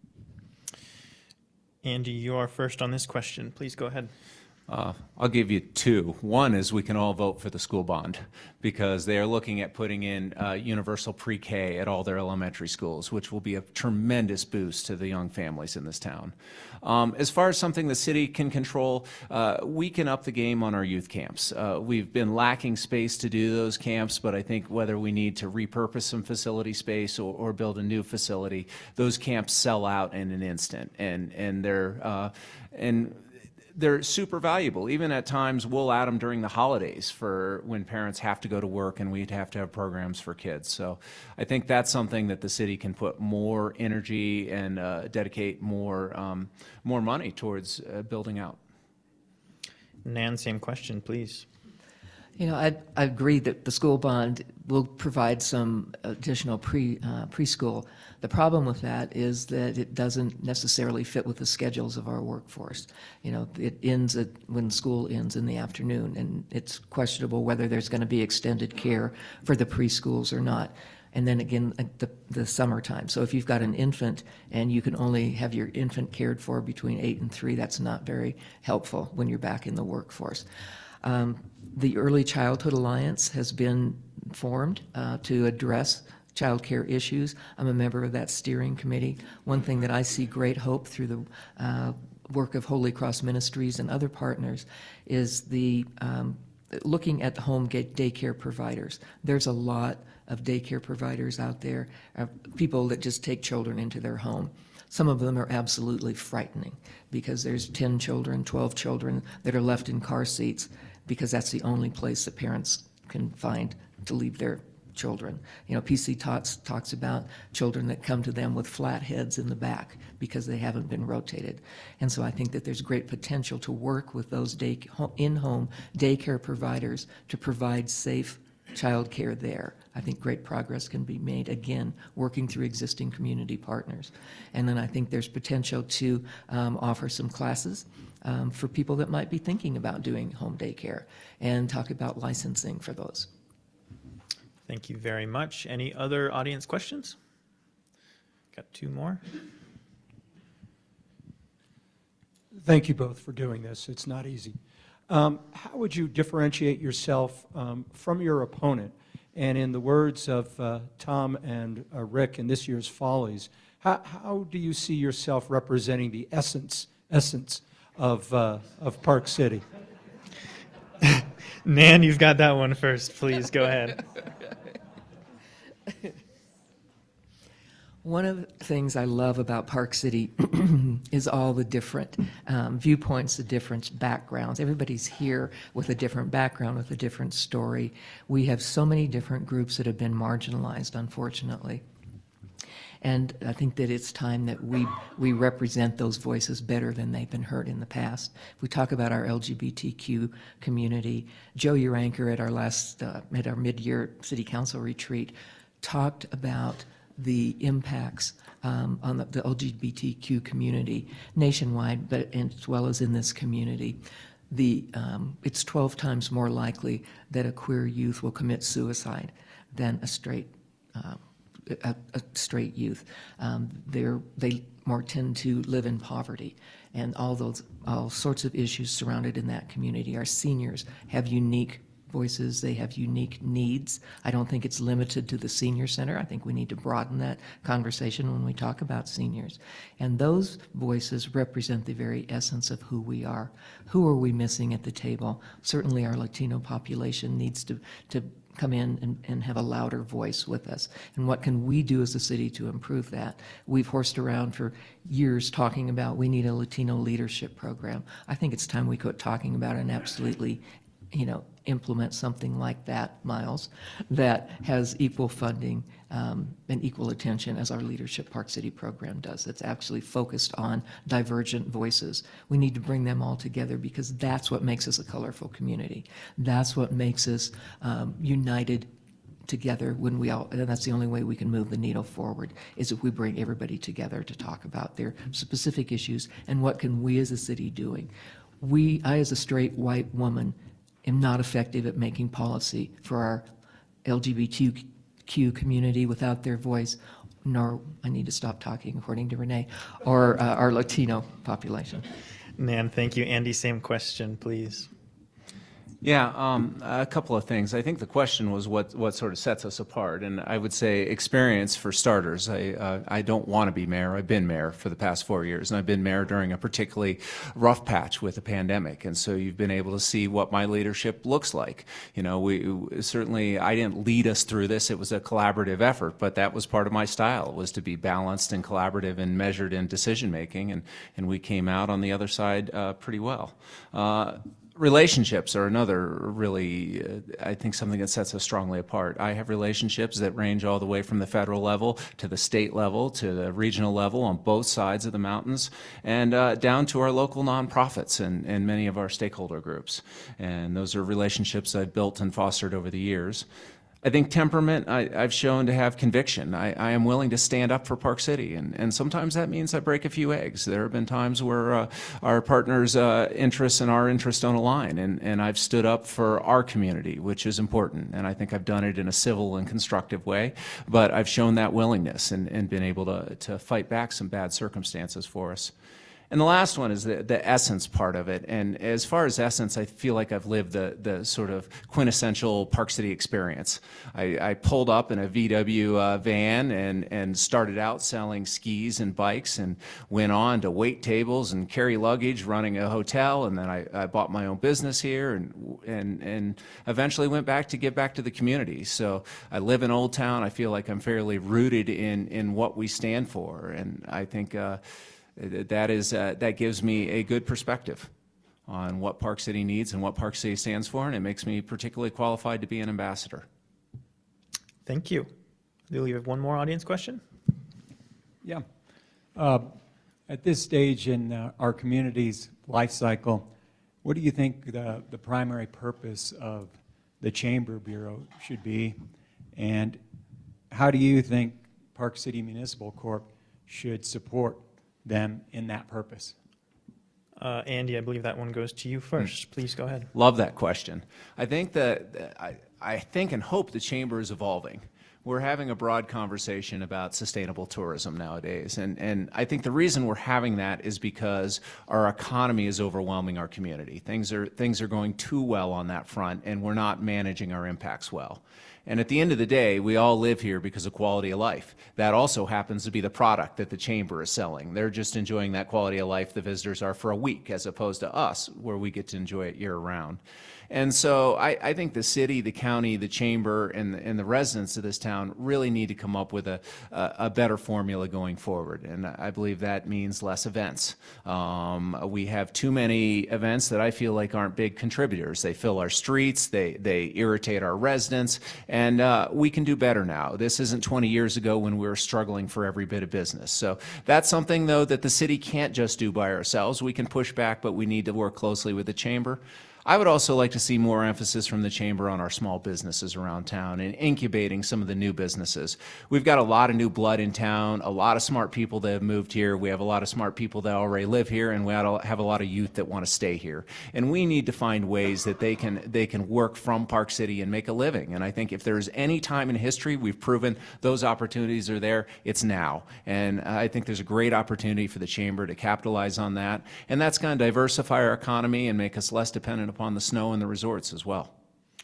Andy, you are first on this question. Please go ahead. Uh, I'll give you two. One is we can all vote for the school bond because they are looking at putting in uh, universal pre-K at all their elementary schools, which will be a tremendous boost to the young families in this town. Um, as far as something the city can control, uh, we can up the game on our youth camps. Uh, we've been lacking space to do those camps, but I think whether we need to repurpose some facility space or, or build a new facility, those camps sell out in an instant, and and they're uh, and. They're super valuable. Even at times, we'll add them during the holidays for when parents have to go to work and we'd have to have programs for kids. So I think that's something that the city can put more energy and uh, dedicate more, um, more money towards uh, building out. Nan, same question, please. You know, I, I agree that the school bond will provide some additional pre uh, preschool. The problem with that is that it doesn't necessarily fit with the schedules of our workforce. You know, it ends at when school ends in the afternoon, and it's questionable whether there's going to be extended care for the preschools or not. And then again, at the, the summertime. So if you've got an infant and you can only have your infant cared for between eight and three, that's not very helpful when you're back in the workforce. Um, the Early Childhood Alliance has been formed uh, to address child care issues. I'm a member of that steering committee. One thing that I see great hope through the uh, work of Holy Cross Ministries and other partners is the um, looking at the home daycare providers. There's a lot of daycare providers out there, uh, people that just take children into their home. Some of them are absolutely frightening because there's ten children, twelve children that are left in car seats because that's the only place that parents can find to leave their children. You know, P C talks, talks about children that come to them with flat heads in the back because they haven't been rotated. And so I think that there's great potential to work with those day, in-home daycare providers to provide safe child care there. I think great progress can be made, again, working through existing community partners. And then I think there's potential to um, offer some classes um, for people that might be thinking about doing home daycare and talk about licensing for those. Thank you very much. Any other audience questions? Got two more. Thank you both for doing this. It's not easy. Um, how would you differentiate yourself um, from your opponent? And in the words of uh, Tom and uh, Rick in this year's Follies, how, how do you see yourself representing the essence essence of uh, of Park City? Nan, you've got that one first. Please go ahead. One of the things I love about Park City is all the different um, viewpoints, the different backgrounds. Everybody's here with a different background, with a different story. We have so many different groups that have been marginalized, unfortunately. And I think that it's time that we we represent those voices better than they've been heard in the past. If we talk about our L G B T Q community, Joe Uranker at our last, uh, at our mid-year city council retreat talked about the impacts um, on the, the L G B T Q community nationwide, but as well as in this community. The, um, it's twelve times more likely that a queer youth will commit suicide than a straight uh, a, a straight youth. Um, they're, they more tend to live in poverty, and all those all sorts of issues surrounded in that community. Our seniors have unique voices, they have unique needs. I don't think it's limited to the senior center. I think we need to broaden that conversation when we talk about seniors. And those voices represent the very essence of who we are. Who are we missing at the table? Certainly our Latino population needs to, to come in and, and have a louder voice with us. And what can we do as a city to improve that? We've horsed around for years talking about we need a Latino leadership program. I think it's time we quit talking about an absolutely you know, implement something like that, Miles, that has equal funding um, and equal attention as our Leadership Park City program does. That's actually focused on divergent voices. We need to bring them all together because that's what makes us a colorful community. That's what makes us um, united together when we all, and that's the only way we can move the needle forward, is if we bring everybody together to talk about their specific issues and what can we as a city doing. We, I as a straight white woman, am not effective at making policy for our L G B T Q community without their voice, nor, I need to stop talking according to Renee, or uh, our Latino population. Nan, thank you. Andy, same question, please. Yeah, um, a couple of things. I think the question was what, what sort of sets us apart, and I would say experience for starters. I, uh, I don't want to be mayor. I've been mayor for the past four years, and I've been mayor during a particularly rough patch with the pandemic, and so you've been able to see what my leadership looks like. You know, we certainly, I didn't lead us through this. It was a collaborative effort, but that was part of my style, was to be balanced and collaborative and measured in decision-making, and, and we came out on the other side uh, pretty well. Uh, Relationships are another really, uh, I think, something that sets us strongly apart. I have relationships that range all the way from the federal level to the state level to the regional level on both sides of the mountains, and uh, down to our local nonprofits and, and many of our stakeholder groups. And those are relationships I've built and fostered over the years. I think temperament, I, I've shown to have conviction. I, I am willing to stand up for Park City, and, and sometimes that means I break a few eggs. There have been times where uh, our partners' uh, interests and our interests don't align, and, and I've stood up for our community, which is important, and I think I've done it in a civil and constructive way, but I've shown that willingness and, and been able to, to fight back some bad circumstances for us. And the last one is the, the essence part of it. And as far as essence, I feel like I've lived the, the sort of quintessential Park City experience. I, I pulled up in a V W uh, van and, and started out selling skis and bikes, and went on to wait tables and carry luggage, running a hotel, and then I, I bought my own business here, and, and, and eventually went back to give back to the community. So I live in Old Town. I feel like I'm fairly rooted in, in what we stand for, and I think uh, that is uh, that gives me a good perspective on what Park City needs and what Park City stands for, and it makes me particularly qualified to be an ambassador. Thank you. Do we have one more audience question? Yeah. Uh, at this stage in uh, our community's life cycle, what do you think the, the primary purpose of the Chamber Bureau should be? And how do you think Park City Municipal Corp should support them in that purpose? Uh, Andy, I believe that one goes to you first. Please go ahead. Love that question. I think that, that I, I think and hope the Chamber is evolving. We're having a broad conversation about sustainable tourism nowadays, and, and I think the reason we're having that is because our economy is overwhelming our community. Things are, things are going too well on that front, and we're not managing our impacts well. And at the end of the day, we all live here because of quality of life. That also happens to be the product that the Chamber is selling. They're just enjoying that quality of life the visitors are for a week, as opposed to us, where we get to enjoy it year-round. And so I, I think the city, the county, the Chamber, and, and the residents of this town really need to come up with a, a, a better formula going forward. And I believe that means less events. Um, we have too many events that I feel like aren't big contributors. They fill our streets, they, they irritate our residents, and uh, we can do better now. This isn't twenty years ago when we were struggling for every bit of business. So that's something, though, that the city can't just do by ourselves. We can push back, but we need to work closely with the Chamber. I would also like to see more emphasis from the Chamber on our small businesses around town and incubating some of the new businesses. We've got a lot of new blood in town, a lot of smart people that have moved here. We have a lot of smart people that already live here, and we have a lot of youth that want to stay here. And we need to find ways that they can they can work from Park City and make a living. And I think if there's any time in history we've proven those opportunities are there, it's now. And I think there's a great opportunity for the Chamber to capitalize on that. And that's going to diversify our economy and make us less dependent upon the snow and the resorts as well.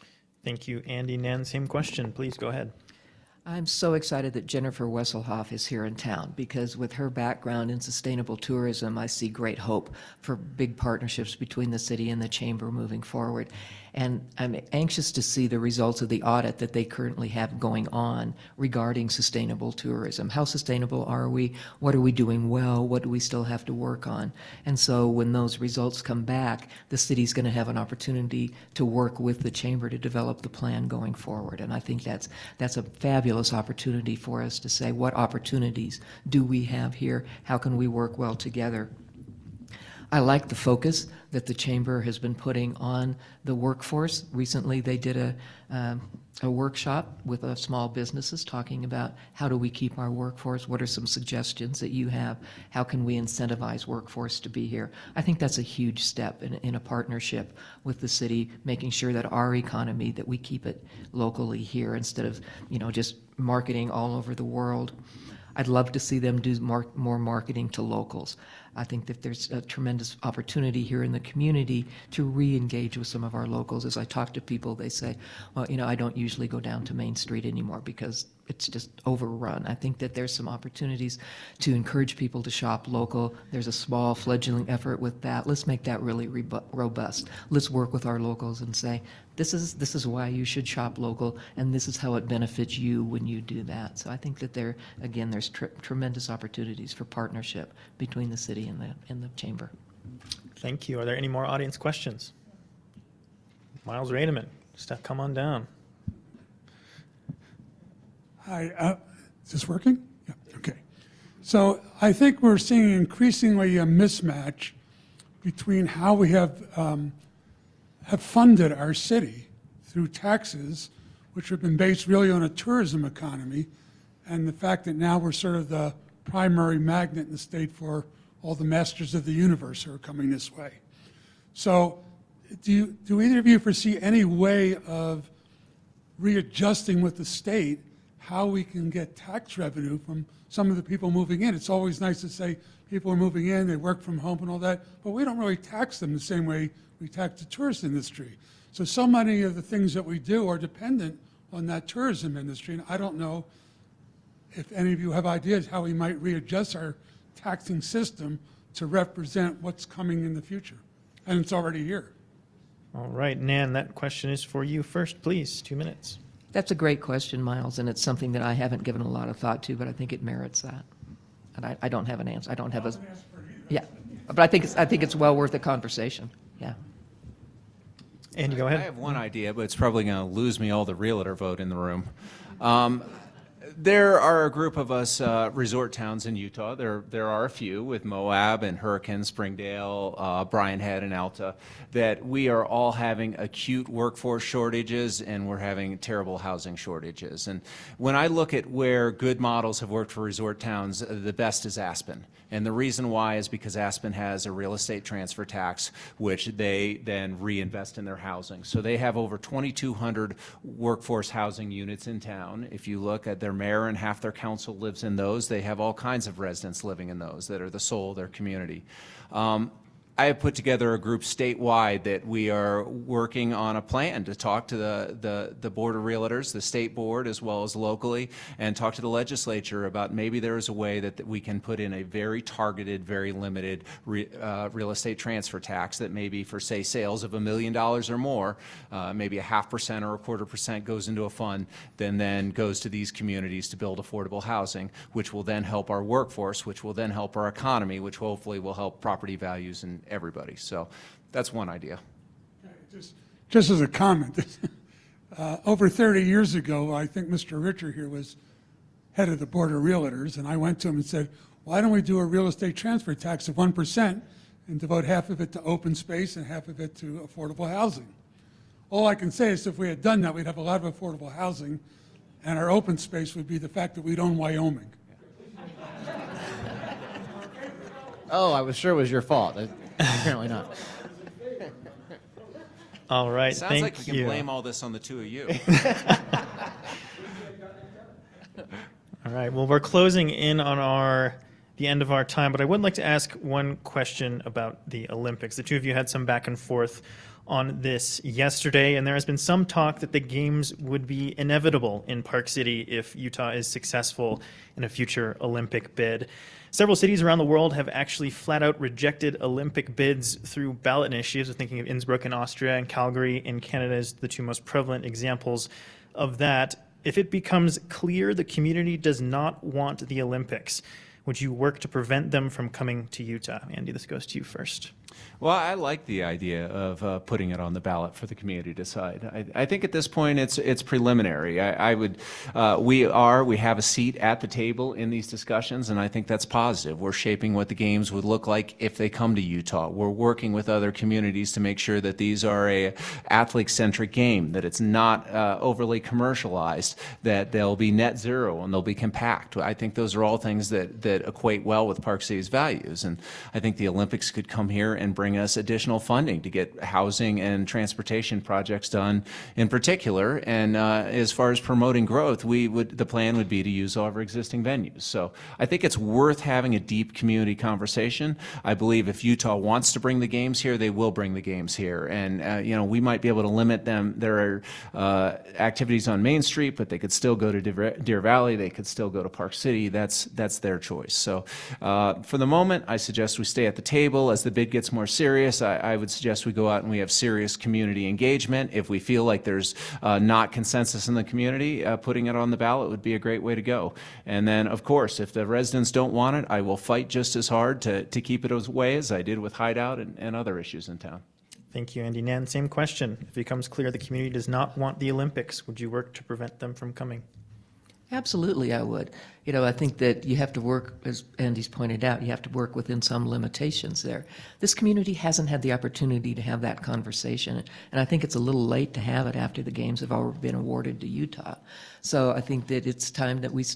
Thank you, Andy. Nan, same question. Please go ahead. I'm so excited that Jennifer Wesselhoff is here in town, because with her background in sustainable tourism, I see great hope for big partnerships between the city and the Chamber moving forward. And I'm anxious to see the results of the audit that they currently have going on regarding sustainable tourism. How sustainable are we? What are we doing well? What do we still have to work on? And so when those results come back, the city's going to have an opportunity to work with the Chamber to develop the plan going forward. And I think that's that's a fabulous opportunity for us to say, what opportunities do we have here? How can we work well together? I like the focus that the Chamber has been putting on the workforce. Recently, they did a, um, a workshop with uh, small businesses talking about how do we keep our workforce, what are some suggestions that you have, how can we incentivize workforce to be here. I think that's a huge step in, in a partnership with the city, making sure that our economy, that we keep it locally here instead of, you know, just marketing all over the world. I'd love to see them do more, more marketing to locals. I think that there's a tremendous opportunity here in the community to re-engage with some of our locals. As I talk to people, they say, well, you know, I don't usually go down to Main Street anymore because it's just overrun. I think that there's some opportunities to encourage people to shop local. There's a small fledgling effort with that. Let's make that really rebu- robust. Let's work with our locals and say, this is this is why you should shop local, and this is how it benefits you when you do that. So I think that there, again, there's tr- tremendous opportunities for partnership between the city and the and the Chamber. Thank you. Are there any more audience questions? Miles Rademan, step, come on down. Hi, uh, is this working? Yeah, okay. So I think we're seeing increasingly a mismatch between how we have um, have funded our city through taxes, which have been based really on a tourism economy, and the fact that now we're sort of the primary magnet in the state for all the masters of the universe who are coming this way. So do you, do either of you foresee any way of readjusting with the state how we can get tax revenue from some of the people moving in. It's always nice to say people are moving in, they work from home and all that, but we don't really tax them the same way we tax the tourist industry. So, so many of the things that we do are dependent on that tourism industry, and I don't know if any of you have ideas how we might readjust our taxing system to represent what's coming in the future. And it's already here. All right, Nan, that question is for you first, please. Two minutes. That's a great question, Miles, and it's something that I haven't given a lot of thought to, but I think it merits that. And I, I don't have an answer. I don't have a, yeah, but I think it's, I think it's well worth a conversation. Yeah. Andy, go ahead. I have one idea, but it's probably going to lose me all the realtor vote in the room. Um, There are a group of us uh, resort towns in Utah. There, there are a few with Moab and Hurricane, Springdale, uh, Bryan Head, and Alta that we are all having acute workforce shortages, and we're having terrible housing shortages. And when I look at where good models have worked for resort towns, the best is Aspen. And the reason why is because Aspen has a real estate transfer tax, which they then reinvest in their housing. So they have over twenty-two hundred workforce housing units in town. If you look at their mayor and half their council lives in those, they have all kinds of residents living in those that are the soul of their community. Um, I have put together a group statewide that we are working on a plan to talk to the, the, the Board of Realtors, the state board, as well as locally, and talk to the legislature about maybe there is a way that, that we can put in a very targeted, very limited re, uh, real estate transfer tax that maybe for, say, sales of a million dollars or more, uh, maybe a half percent or a quarter percent goes into a fund, then then goes to these communities to build affordable housing, which will then help our workforce, which will then help our economy, which hopefully will help property values and everybody. So that's one idea. Just, just as a comment, uh, over thirty years ago, I think Mister Richer here was head of the Board of Realtors, and I went to him and said, why don't we do a real estate transfer tax of one percent and devote half of it to open space and half of it to affordable housing? All I can say is if we had done that, we'd have a lot of affordable housing, and our open space would be the fact that we'd own Wyoming. Oh, I was sure it was your fault. Apparently not. All right, Sounds thank like we can you. blame all this on the two of you. All right, well, we're closing in on our the end of our time, but I would like to ask one question about the Olympics. The two of you had some back and forth on this yesterday, and there has been some talk that the games would be inevitable in Park City if Utah is successful in a future Olympic bid. Several cities around the world have actually flat out rejected Olympic bids through ballot initiatives. We're thinking of Innsbruck in Austria and Calgary in Canada as the two most prevalent examples of that. If it becomes clear the community does not want the Olympics, would you work to prevent them from coming to Utah? Andy, this goes to you first. Well, I like the idea of uh, putting it on the ballot for the community to decide. I, I think at this point it's it's preliminary. I, I would, uh, we are, we have a seat at the table in these discussions, and I think that's positive. We're shaping what the games would look like if they come to Utah. We're working with other communities to make sure that these are a athlete-centric game, that it's not uh, overly commercialized, that they'll be net zero and they'll be compact. I think those are all things that, that equate well with Park City's values, and I think the Olympics could come here and bring us additional funding to get housing and transportation projects done in particular. And uh, as far as promoting growth, we would the plan would be to use all of our existing venues. So I think it's worth having a deep community conversation. I believe if Utah wants to bring the games here, they will bring the games here. And uh, you know, we might be able to limit them. There are uh, activities on Main Street, but they could still go to Deer Valley. They could still go to Park City. That's that's their choice. So uh, for the moment, I suggest we stay at the table. As the bid gets more serious, I, I would suggest we go out and we have serious community engagement. If we feel like there's uh, not consensus in the community, uh, putting it on the ballot would be a great way to go. And then, of course, if the residents don't want it, I will fight just as hard to, to keep it away as I did with Hideout and, and other issues in town. Thank you, Andy. Nan, same question. If it becomes clear the community does not want the Olympics, would you work to prevent them from coming? Absolutely, I would. You know, I think that you have to work, as Andy's pointed out, you have to work within some limitations there. This community hasn't had the opportunity to have that conversation, and I think it's a little late to have it after the games have already been awarded to Utah. So I think that it's time that we start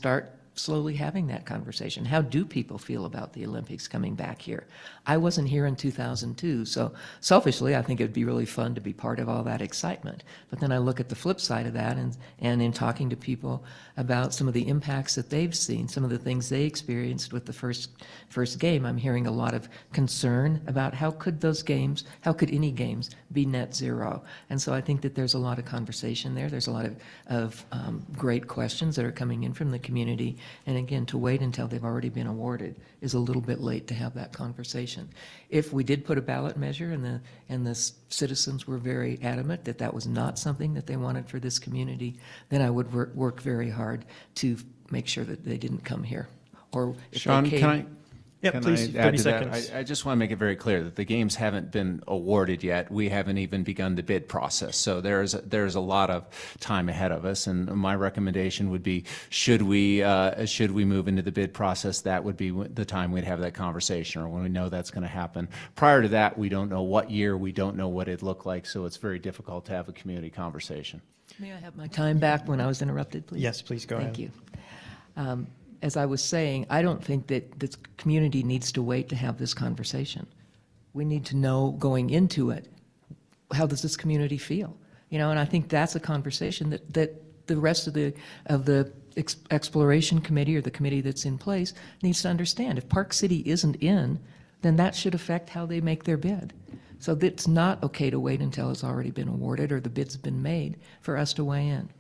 slowly having that conversation. How do people feel about the Olympics coming back here? I wasn't here in two thousand two, so selfishly, I think it would be really fun to be part of all that excitement. But then I look at the flip side of that, and, and in talking to people about some of the impacts that they've seen, some of the things they experienced with the first first game, I'm hearing a lot of concern about how could those games, how could any games be net zero? And so I think that there's a lot of conversation there. There's a lot of, of um, great questions that are coming in from the community. And again, to wait until they've already been awarded is a little bit late to have that conversation. If we did put a ballot measure and the, and the citizens were very adamant that that was not something that they wanted for this community, then I would wor- work very hard to make sure that they didn't come here. Or if Sean, they came, can I? Yeah, Can please, I add thirty to that? seconds. I, I just want to make it very clear that the games haven't been awarded yet. We haven't even begun the bid process. So there's there's a lot of time ahead of us. And my recommendation would be, should we uh, should we move into the bid process, that would be the time we'd have that conversation, or when we know that's going to happen. Prior to that, we don't know what year, we don't know what it'd look like. So it's very difficult to have a community conversation. May I have my time back when I was interrupted, please? Yes, please go Thank ahead. you. Um, as I was saying, I don't think that this community needs to wait to have this conversation. We need to know going into it, how does this community feel? You know, and I think that's a conversation that, that the rest of the of the ex- exploration committee or the committee that's in place needs to understand. If Park City isn't in, then that should affect how they make their bid. So it's not okay to wait until it's already been awarded or the bid's been made for us to weigh in.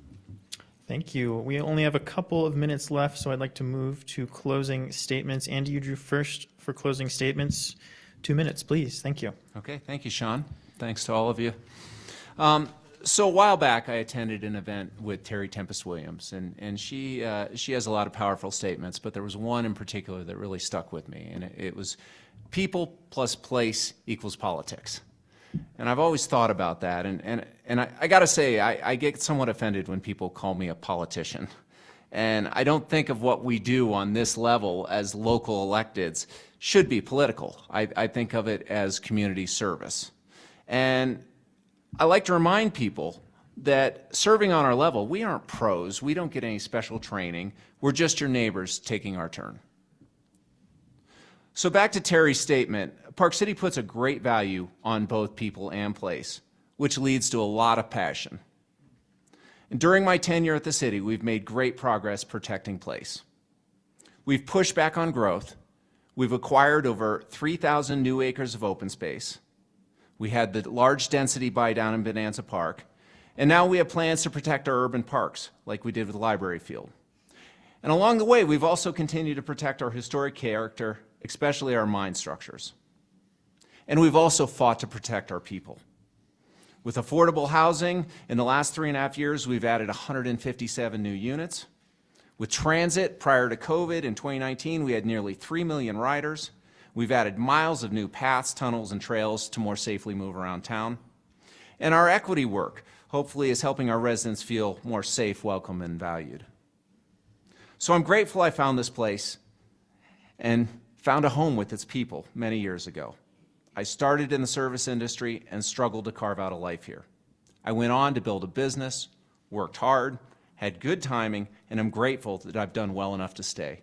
Thank you. We only have a couple of minutes left, so I'd like to move to closing statements. Andy, you drew first for closing statements. Two minutes, please. Thank you. Okay, thank you, Sean. Thanks to all of you. Um, so a while back, I attended an event with Terry Tempest Williams, and, and she, uh, she has a lot of powerful statements, but there was one in particular that really stuck with me, and it, it was people plus place equals politics. And I've always thought about that, and, and, and I, I got to say, I, I get somewhat offended when people call me a politician. And I don't think of what we do on this level as local electeds should be political. I, I think of it as community service. And I like to remind people that serving on our level, we aren't pros. We don't get any special training. We're just your neighbors taking our turn. So back to Terry's statement, Park City puts a great value on both people and place, which leads to a lot of passion. And during my tenure at the city, we've made great progress protecting place. We've pushed back on growth. We've acquired over three thousand new acres of open space. We had the large density buy down in Bonanza Park. And now we have plans to protect our urban parks, like we did with Library Field. And along the way, we've also continued to protect our historic character, especially our mine structures. And we've also fought to protect our people. With affordable housing, in the last three and a half years, we've added one hundred fifty-seven new units. With transit, prior to COVID in twenty nineteen, we had nearly three million riders. We've added miles of new paths, tunnels, and trails to more safely move around town. And our equity work, hopefully, is helping our residents feel more safe, welcome, and valued. So I'm grateful I found this place and found a home with its people many years ago. I started in the service industry and struggled to carve out a life here. I went on to build a business, worked hard, had good timing, and I'm grateful that I've done well enough to stay.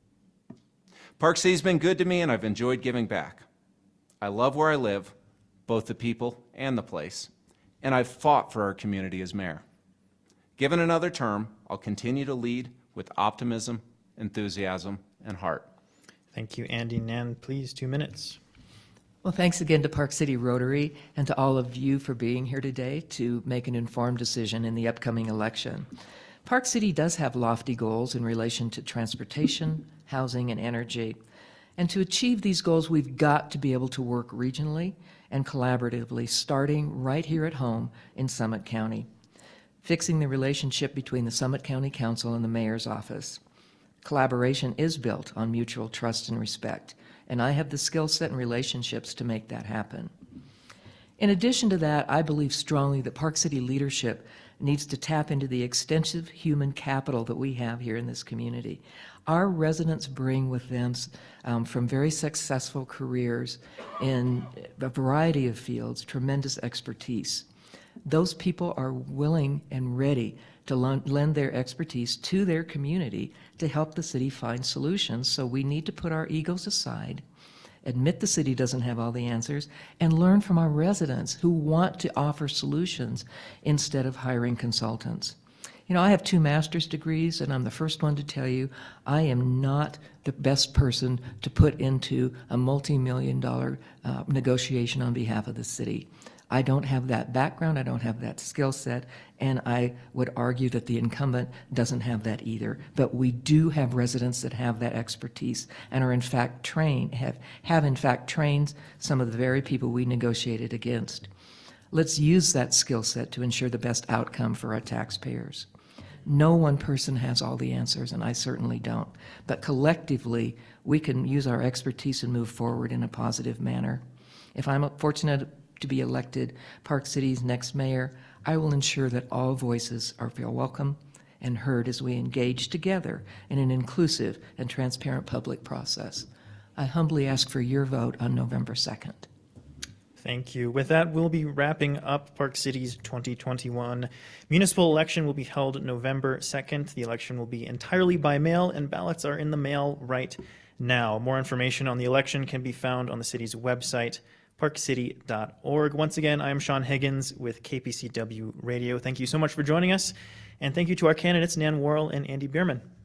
Park City's been good to me, and I've enjoyed giving back. I love where I live, both the people and the place, and I've fought for our community as mayor. Given another term, I'll continue to lead with optimism, enthusiasm, and heart. Thank you, Andy. Nan, please, two minutes. Well, thanks again to Park City Rotary and to all of you for being here today to make an informed decision in the upcoming election. Park City does have lofty goals in relation to transportation, housing, and energy. And to achieve these goals, we've got to be able to work regionally and collaboratively, starting right here at home in Summit County, fixing the relationship between the Summit County Council and the mayor's office. Collaboration is built on mutual trust and respect, and I have the skill set and relationships to make that happen. In addition to that, I believe strongly that Park City leadership needs to tap into the extensive human capital that we have here in this community. Our residents bring with them um, from very successful careers in a variety of fields, tremendous expertise. Those people are willing and ready to lon- lend their expertise to their community to help the city find solutions. So we need to put our egos aside, admit the city doesn't have all the answers, and learn from our residents who want to offer solutions instead of hiring consultants. You know, I have two master's degrees, and I'm the first one to tell you I am not the best person to put into a multi-million dollar uh, negotiation on behalf of the city. I don't have that background, I don't have that skill set, and I would argue that the incumbent doesn't have that either. But we do have residents that have that expertise and are in fact trained, have, have in fact trained some of the very people we negotiated against. Let's use that skill set to ensure the best outcome for our taxpayers. No one person has all the answers, and I certainly don't. But collectively, we can use our expertise and move forward in a positive manner. If I'm fortunate to be elected Park City's next mayor, I will ensure that all voices are feel welcome and heard as we engage together in an inclusive and transparent public process. I humbly ask for your vote on November second. Thank you. With that, we'll be wrapping up Park City's twenty twenty-one municipal election will be held November second. The election will be entirely by mail, and ballots are in the mail right now. More information on the election can be found on the city's website, park city dot org. Once again, I'm Sean Higgins with K P C W Radio. Thank you so much for joining us, and thank you to our candidates, Nan Worrell and Andy Bierman.